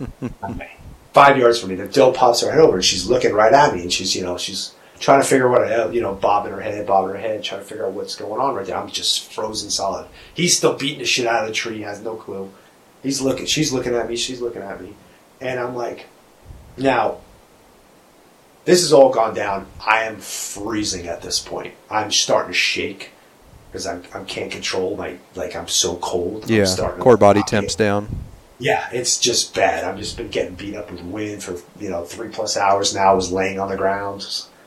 Five yards from me. The doe pops her head over, and she's looking right at me, and she's, you know, she's trying to figure what I, you know, bobbing her head, bobbing her head, trying to figure out what's going on right there. I'm just frozen solid. He's still beating the shit out of the tree, has no clue. He's looking, she's looking at me, she's looking at me. And I'm like, now, this has all gone down. I am freezing at this point. I'm starting to shake because I I can't control my, like, I'm so cold. Yeah, I'm core body temps down. Yeah, it's just bad. I've just been getting beat up with wind for, you know, three plus hours now. I was laying on the ground.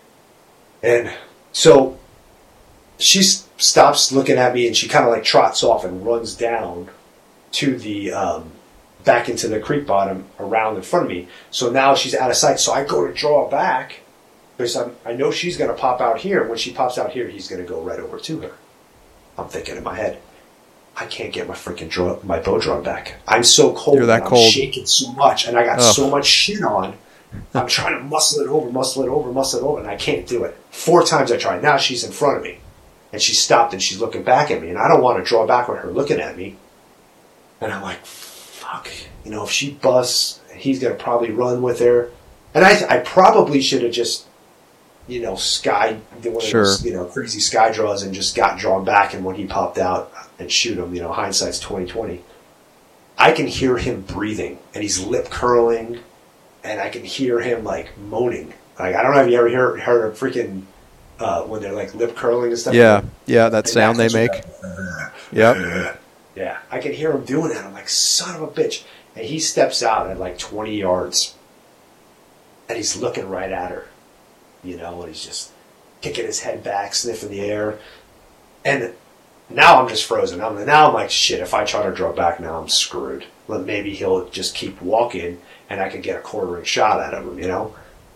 And so she stops looking at me, and she kind of like trots off and runs down to the, um, back into the creek bottom around in front of me. So now she's out of sight. So I go to draw back because I'm, I know she's going to pop out here. When she pops out here, he's going to go right over to her. I'm thinking in my head, I can't get my freaking draw, my bow drawn back. I'm so cold. You're that I'm cold. shaking so much, and I got Ugh. so much shit on. I'm trying to muscle it over, muscle it over, muscle it over, and I can't do it. Four times I tried. Now she's in front of me, and she stopped, and she's looking back at me, and I don't want to draw back with her looking at me. And I'm like, fuck. You know, if she busts, he's going to probably run with her. And I I probably should have just, you know, sky, one of sure. those, you know, crazy sky draws and just got drawn back, and when he popped out and shoot him, you know, hindsight's twenty twenty. I can hear him breathing, and he's lip curling, and I can hear him, like, moaning. Like, I don't know if you ever hear, heard a freaking, uh, when they're, like, lip curling and stuff. Yeah, like yeah, that sound they make. Yep. Yeah, I can hear him doing that. I'm like, son of a bitch. And he steps out at, like, twenty yards. and he's looking right at her, you know, and he's just kicking his head back, sniffing the air. And now I'm just frozen. I'm, now I'm like, shit, if I try to draw back now, I'm screwed. But maybe he'll just keep walking and I could get a quartering shot out of him, you know?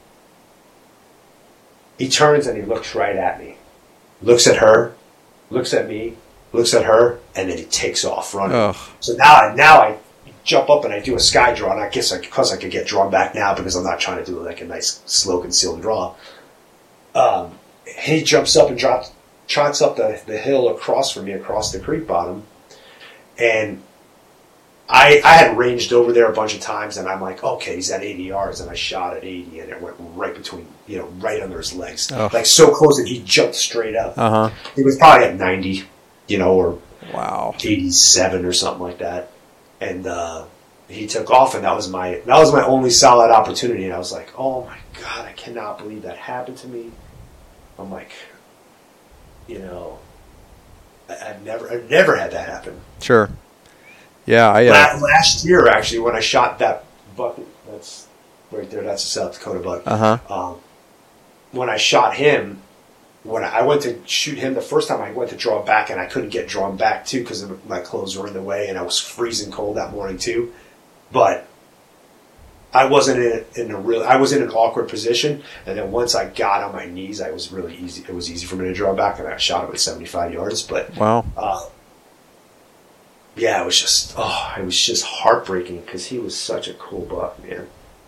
He turns and he looks right at me. Looks at her, looks at me, looks at her, and then he takes off running. Ugh. So now I, now I jump up and I do a sky draw, and I guess I, because I could get drawn back now because I'm not trying to do like a nice slow concealed draw. Um, he jumps up and drops, trots up the, the hill across from me, across the creek bottom, and I I had ranged over there a bunch of times, and I'm like, okay, he's at eighty yards, and I shot at eighty, and it went right between, you know, right under his legs, oh. like so close that he jumped straight up. Uh huh. He was probably at ninety, you know, or wow, eighty-seven or something like that, and uh, he took off, and that was my that was my only solid opportunity. And I was like, oh my god, I cannot believe that happened to me. I'm like, you know, I, I've never I've never had that happen. Sure. Yeah, I uh, last year actually when I shot that buck, that's right there, that's a South Dakota buck. Uh huh. Um, when I shot him, when I went to shoot him the first time, I went to draw back and I couldn't get drawn back too because my clothes were in the way and I was freezing cold that morning too. But I wasn't in a, in a real. I was in an awkward position, and then once I got on my knees, I was really easy. It was easy for me to draw back, and I shot him at seventy-five yards. But wow. Uh, yeah, it was just oh, it was just heartbreaking because he was such a cool buck, man.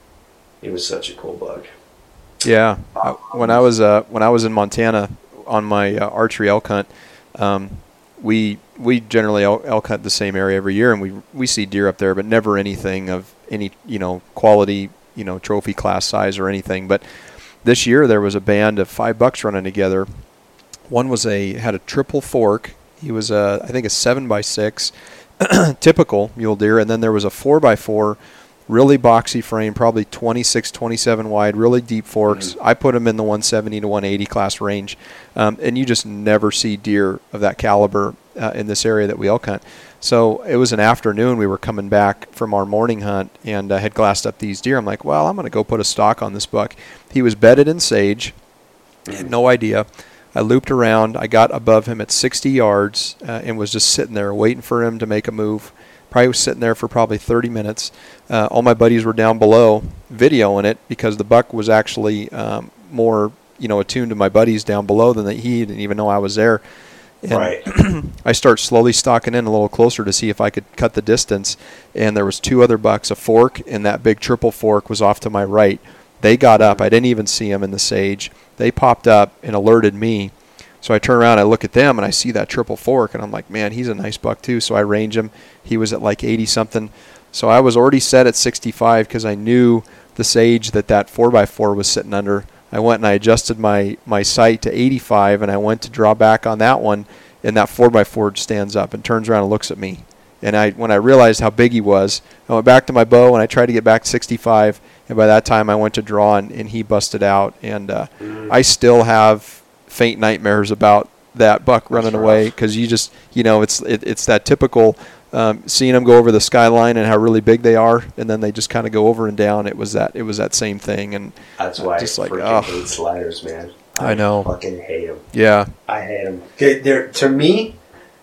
He was such a cool buck. Yeah, uh, when I was uh, when I was in Montana on my uh, archery elk hunt, um, we we generally elk, elk hunt the same area every year, and we we see deer up there, but never anything of any you know quality, you know trophy class size or anything. But this year there was a band of five bucks running together. One was a had a triple fork. He was a I think a seven by six, typical mule deer, and then there was a four by four. Really boxy frame, probably twenty-six, twenty-seven wide, really deep forks. Mm-hmm. I put them in the one seventy to one eighty class range. Um, and you just never see deer of that caliber uh, in this area that we elk hunt. So it was an afternoon. We were coming back from our morning hunt and uh, had glassed up these deer. I'm like, well, I'm going to go put a stock on this buck. He was bedded in sage. I had no idea. I looped around. I got above him at sixty yards uh, and was just sitting there waiting for him to make a move. Probably was sitting there for probably thirty minutes. Uh, all my buddies were down below videoing it because the buck was actually um, more, you know, attuned to my buddies down below than that he didn't even know I was there. And right. I start slowly stalking in a little closer to see if I could cut the distance. And there was two other bucks, a fork, and that big triple fork was off to my right. They got up. I didn't even see them in the sage. They popped up and alerted me. So I turn around, I look at them, and I see that triple fork, and I'm like, man, he's a nice buck too. So I range him. He was at like eighty-something. So I was already set at sixty-five because I knew the sage that that four by four was sitting under. I went and I adjusted my, my sight to eighty-five, and I went to draw back on that one, and that four by four stands up and turns around and looks at me. And I when I realized how big he was, I went back to my bow, and I tried to get back to sixty-five, and by that time I went to draw, and, and he busted out. And uh, mm-hmm. I still have faint nightmares about that buck running away because you just, you know, it's it, it's that typical um, seeing them go over the skyline and how really big they are, and then they just kind of go over and down. It was that it was that same thing, and that's why just I like, freaking oh. hate sliders, man. I, I know, fucking hate them. Yeah, I hate them. They're, to me,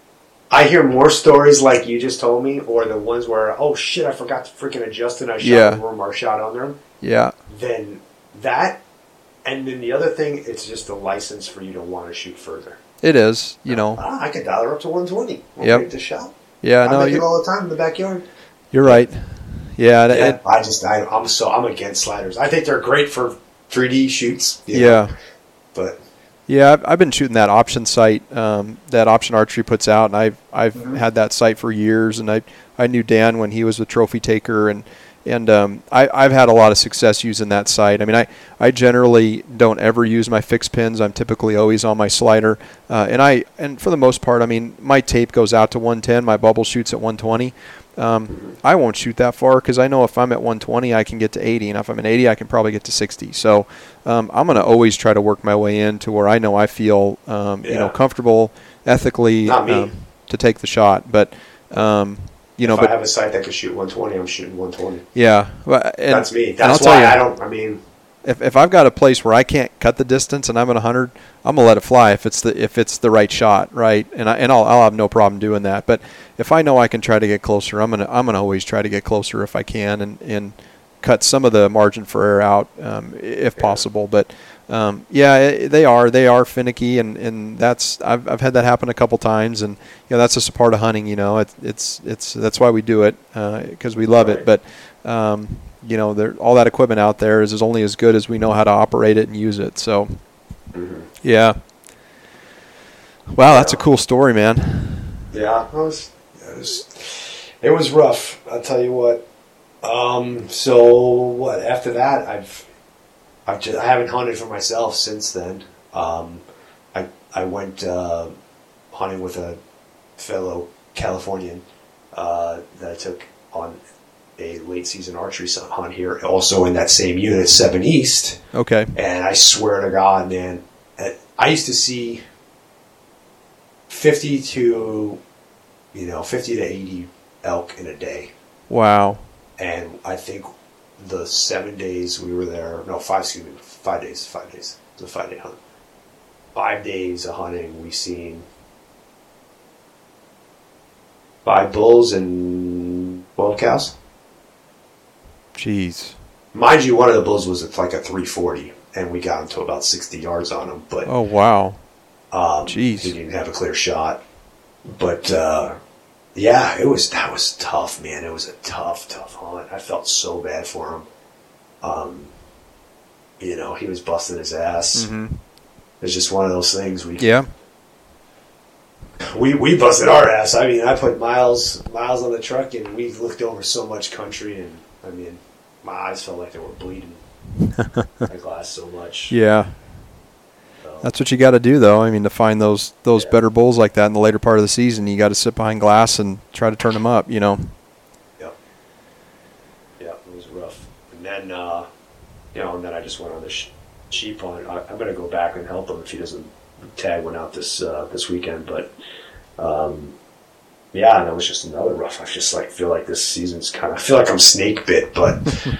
I hear more stories like you just told me, or the ones where oh shit, I forgot to freaking adjust and I shot yeah. over them or shot on them. Yeah. Then that. And then the other thing, it's just a license for you to want to shoot further. It is, you know. Ah, I could dial her up to one twenty. We'll yep. make the shot. Yeah, I no, make it all the time in the backyard. You're right. Yeah, yeah it, I just, I, I'm so, I'm against sliders. I think they're great for three D shoots. You know, yeah. But yeah, I've, I've been shooting that option sight um, that Option Archery puts out, and I've I've mm-hmm. had that sight for years, and I I knew Dan when he was the trophy taker, and. And um, I, I've had a lot of success using that sight. I mean, I, I generally don't ever use my fixed pins. I'm typically always on my slider. Uh, and I and for the most part, I mean, my tape goes out to one ten. My bubble shoots at one twenty. Um, I won't shoot that far because I know if I'm at one twenty, I can get to eighty. And if I'm at eighty, I can probably get to sixty. So um, I'm going to always try to work my way in to where I know I feel um, yeah. you know, comfortable, ethically um, to take the shot. But um, You know, if but I have a sight that can shoot one twenty, I'm shooting one twenty. Yeah, well, and, that's me. That's why you, I don't. I mean, if if I've got a place where I can't cut the distance and I'm at one hundred, I'm gonna let it fly if it's the if it's the right shot, right? And I and I'll I'll have no problem doing that. But if I know I can try to get closer, I'm gonna I'm gonna always try to get closer if I can and and cut some of the margin for error out um, if possible. But um, yeah, it, they are they are finicky, and, and that's I've I've had that happen a couple times, and you know that's just a part of hunting. You know, it, it's it's that's why we do it because uh, we love right. it. But um, you know, there, all that equipment out there is, is only as good as we know how to operate it and use it. So mm-hmm. yeah, wow, that's a cool story, man. Yeah, it was it was it was rough. I'll tell you what. Um, so what? After that, I've, I've just, I haven't hunted for myself since then. Um, I I went uh, hunting with a fellow Californian uh, that I took on a late season archery hunt here, also in that same unit, seven East. Okay. And I swear to God, man, I used to see fifty to, you know, fifty to eighty elk in a day. Wow. And I think the seven days we were there, no, five, excuse me, five days, five days. It was a five-day hunt. Five days of hunting, we seen five bulls and twelve cows. Jeez. Mind you, one of the bulls was like a three forty, and we got him to about sixty yards on him. But oh, wow. Um, Jeez. He didn't have a clear shot. But, uh, yeah, it was, that was tough, man. It was a tough, tough hunt. I felt so bad for him. Um, you know, he was busting his ass. Mm-hmm. It's just one of those things. We, yeah. We, we busted our ass. I mean, I put miles, miles on the truck, and we looked over so much country, and, I mean, my eyes felt like they were bleeding. I glassed so much. Yeah. That's what you got to do, though. I mean, to find those those yeah. better bulls like that in the later part of the season, you got to sit behind glass and try to turn them up, you know. Yep. Yeah, it was rough. And then, uh, you know, and then I just went on this sh- sheep hunt. I, I'm going to go back and help him if he doesn't tag one out this uh, this weekend. But, um, yeah, and it was just another rough. I just like feel like this season's kind of, I feel like I'm snake bit, but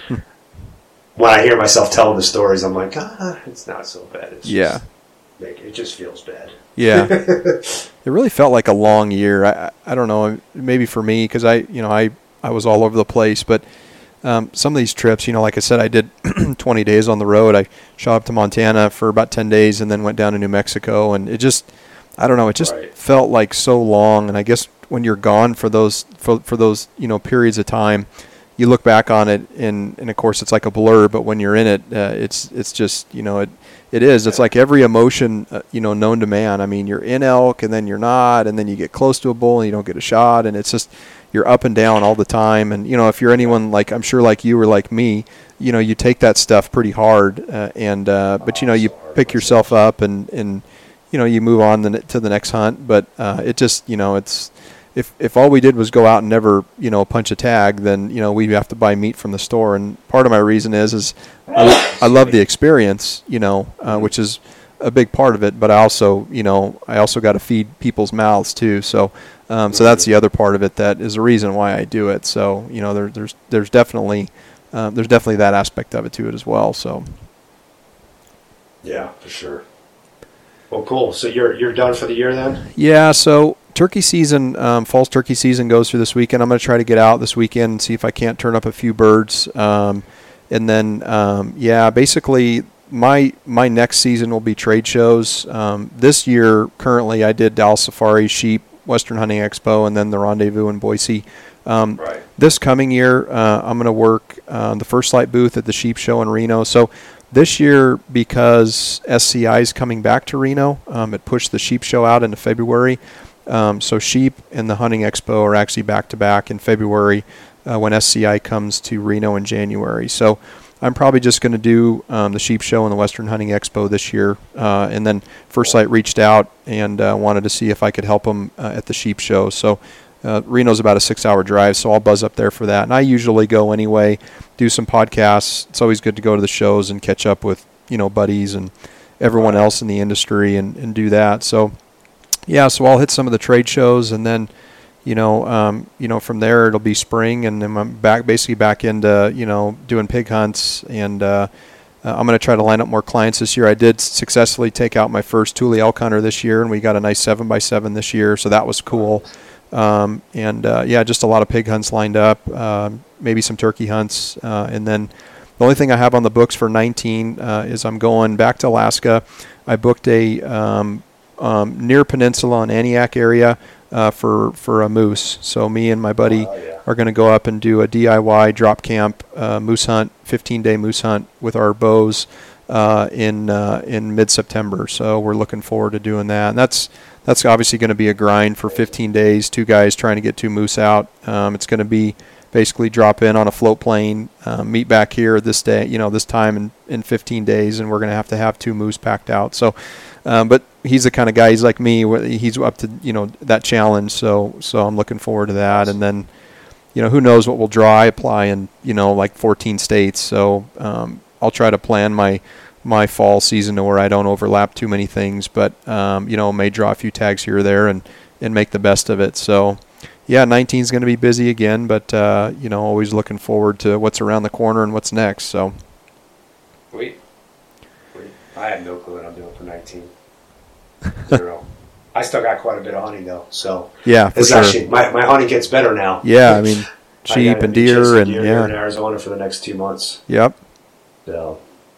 when I hear myself telling the stories, I'm like, ah, it's not so bad. It's yeah. Just, it just feels bad. Yeah. It really felt like a long year. I I don't know, maybe for me, because I, you know, I, I was all over the place, but um, some of these trips, you know, like I said, I did twenty days on the road. I shot up to Montana for about ten days and then went down to New Mexico, and it just, I don't know, it just right. felt like so long. And I guess when you're gone for those, for, for those, you know, periods of time, you look back on it, and, and of course it's like a blur, but when you're in it, uh, it's, it's just, you know, it, It is. It's like every emotion, uh, you know, known to man. I mean, you're in elk, and then you're not, and then you get close to a bull, and you don't get a shot, and it's just you're up and down all the time. And you know, if you're anyone like I'm sure, like you or like me, you know, you take that stuff pretty hard, uh, and uh, but you know, you pick yourself up, and, and you know, you move on the, to the next hunt. But uh, it just, you know, it's if if all we did was go out and never, you know, punch a tag, then you know we have to buy meat from the store. And part of my reason is is I, I love the experience, you know, uh, which is a big part of it. But I also, you know, I also got to feed people's mouths too. So um, so that's the other part of it that is the reason why I do it. So you know, there, there's there's definitely um, there's definitely that aspect of it to it as well. So yeah, for sure. Well, cool. So you're you're done for the year then? Yeah. So. Turkey season, um, false turkey season goes through this weekend. I'm going to try to get out this weekend and see if I can't turn up a few birds. Um, and then, um, yeah, basically my my next season will be trade shows. Um, this year, currently, I did Dallas Safari, Sheep, Western Hunting Expo, and then the Rendezvous in Boise. Um, right. This coming year, uh, I'm going to work uh, the First Light booth at the Sheep Show in Reno. So this year, because S C I is coming back to Reno, um, it pushed the Sheep Show out into February. Um, so Sheep and the Hunting Expo are actually back-to-back in February uh, when S C I comes to Reno in January. So I'm probably just going to do um, the Sheep Show and the Western Hunting Expo this year. Uh, and then First Light reached out and uh, wanted to see if I could help them uh, at the Sheep Show. So uh, Reno's about a six-hour drive, so I'll buzz up there for that. And I usually go anyway, do some podcasts. It's always good to go to the shows and catch up with, you know, buddies and everyone else in the industry and, and do that. So yeah, so I'll hit some of the trade shows, and then, you know, um, you know, from there it'll be spring, and then I'm back, basically back into, you know, doing pig hunts and uh, uh, I'm going to try to line up more clients this year. I did successfully take out my first Thule elk hunter this year, and we got a nice seven by seven this year, so that was cool. Um, and uh, yeah, just a lot of pig hunts lined up, um, maybe some turkey hunts, uh, and then the only thing I have on the books for nineteen uh, is I'm going back to Alaska. I booked a um, um, near Peninsula and Aniak area uh, for for a moose. So me and my buddy Oh, yeah. are going to go up and do a D I Y drop camp uh, moose hunt, fifteen day moose hunt with our bows uh, in uh, in mid September. So we're looking forward to doing that. And that's that's obviously going to be a grind for fifteen days. Two guys trying to get two moose out. Um, it's going to be basically drop in on a float plane, uh, meet back here this day, you know, this time in, in fifteen days, and we're going to have to have two moose packed out. So, um, but he's the kind of guy, he's like me, where he's up to, you know, that challenge. So, so I'm looking forward to that. And then, you know, who knows what we'll draw. I apply in, you know, like fourteen states. So, um, I'll try to plan my, my fall season to where I don't overlap too many things, but, um, you know, may draw a few tags here or there and, and make the best of it. So, yeah, nineteen is going to be busy again, but, uh, you know, always looking forward to what's around the corner and what's next. So, Wait. Wait. I have no clue what I'm doing for nineteen. Zero. I still got quite a bit of hunting, though. So, yeah, for it's sure. actually, my, my hunting gets better now. Yeah, I mean, I sheep gotta and be deer chasing and, deer here in yeah. Arizona for the next two months. Yep. So,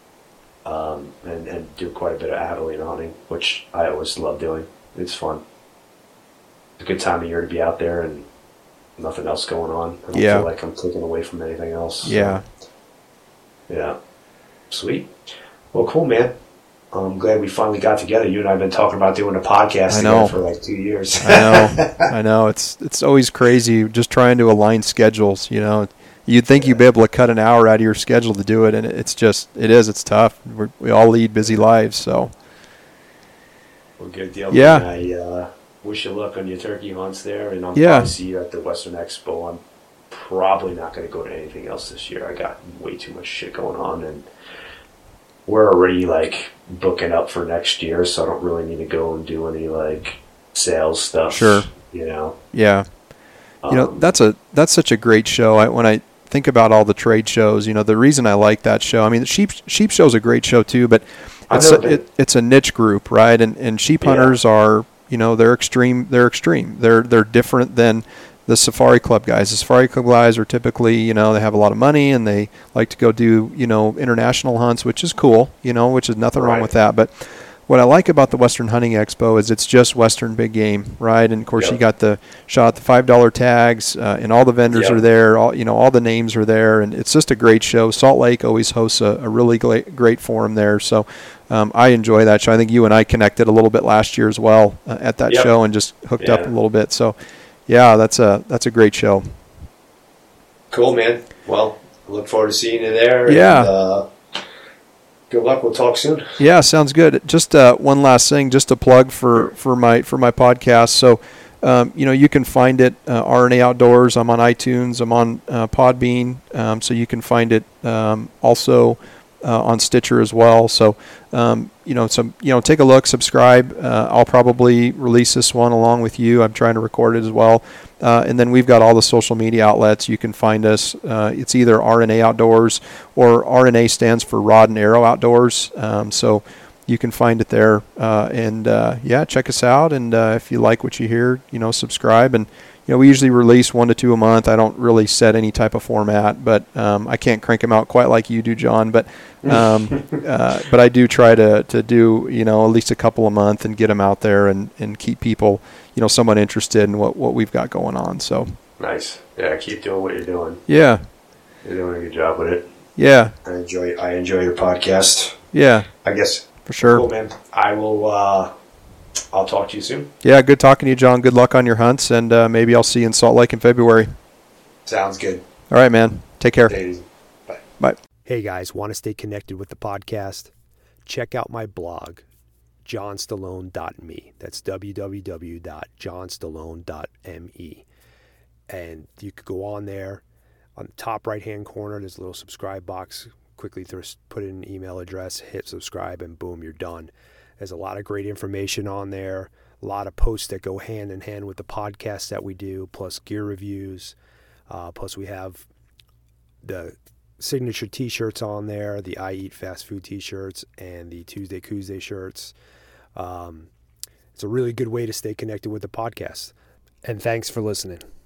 um, and, and do quite a bit of javelina hunting, which I always love doing. It's fun. It's a good time of year to be out there and nothing else going on. I don't Yeah. feel like I'm taken away from anything else. So, Yeah. yeah. Sweet. Well, cool, man. I'm glad we finally got together. You and I have been talking about doing a podcast I know. together for like two years. I know. I know. It's it's always crazy just trying to align schedules, you know. You'd think you'd be able to cut an hour out of your schedule to do it, and it's just, it is, it's tough. We're, we all lead busy lives, so. Well, good deal. Yeah. Man. I uh, wish you luck on your turkey hunts there, and I'll Yeah. probably see you at the Western Expo. I'm probably not going to go to anything else this year. I got way too much shit going on, and we're already like booking up for next year, so I don't really need to go and do any like sales stuff. Sure. You know. Yeah. You know, Um, that's a that's such a great show. I, when I think about all the trade shows, you know, the reason I like that show, I mean, the sheep sheep show's a great show too, but I've it's never a, been. it, it's a niche group, right? And and sheep Yeah. hunters are, you know, they're extreme. They're extreme. They're they're different than the Safari Club guys. The Safari Club guys are typically, you know, they have a lot of money and they like to go do, you know, international hunts, which is cool, you know, which is nothing wrong Right. with that. But what I like about the Western Hunting Expo is it's just Western big game, right? And of course, Yep. you got the shot, the five dollar tags, uh, and all the vendors Yep. are there. All you know, all the names are there, and it's just a great show. Salt Lake always hosts a, a really great, great forum there, so um, I enjoy that show. I think you and I connected a little bit last year as well uh, at that Yep. show, and just hooked up Yeah. a little bit. So, yeah, that's a that's a great show. Cool, man. Well, I look forward to seeing you there. Yeah. And, uh, good luck. We'll talk soon. Yeah, sounds good. Just uh, one last thing, just a plug for, for my for my podcast. So, um, you know, you can find it uh, R N A Outdoors. I'm on iTunes. I'm on uh, Podbean. Um, so you can find it um, also uh, on Stitcher as well. So, um, you know, some you know, take a look, subscribe. Uh, I'll probably release this one along with you. I'm trying to record it as well. Uh, and then we've got all the social media outlets. You can find us. Uh, it's either R N A Outdoors or R N A stands for Rod and Arrow Outdoors. Um, so you can find it there. Uh, and uh, yeah, check us out. And uh, if you like what you hear, you know, subscribe. And you know, we usually release one to two a month. I don't really set any type of format, but um, I can't crank them out quite like you do, John. But um, uh, but I do try to to do, you know, at least a couple a month and get them out there and, and keep people, you know, somewhat interested in what, what we've got going on. So Nice. Yeah, keep doing what you're doing. yeah, You're doing a good job with it. yeah, I enjoy. I enjoy your podcast. yeah, I guess. for sure. Cool, man. I will. Uh, I'll talk to you soon. Yeah, good talking to you, John. Good luck on your hunts, and uh, maybe I'll see you in Salt Lake in February. Sounds good. All right, man. Take care. Take it easy. Bye. Bye. Hey guys, want to stay connected with the podcast? Check out my blog, john stallone dot me. That's w w w dot john stallone dot me. And you could go on there. On the top right-hand corner, there's a little subscribe box. Quickly th- put in an email address, hit subscribe, and boom, you're done. There's a lot of great information on there, a lot of posts that go hand in hand with the podcast that we do, plus gear reviews. Uh, plus we have the signature t-shirts on there, the I Eat Fast Food t-shirts and the Tuesday Tuesday shirts. Um, it's a really good way to stay connected with the podcast. And thanks for listening.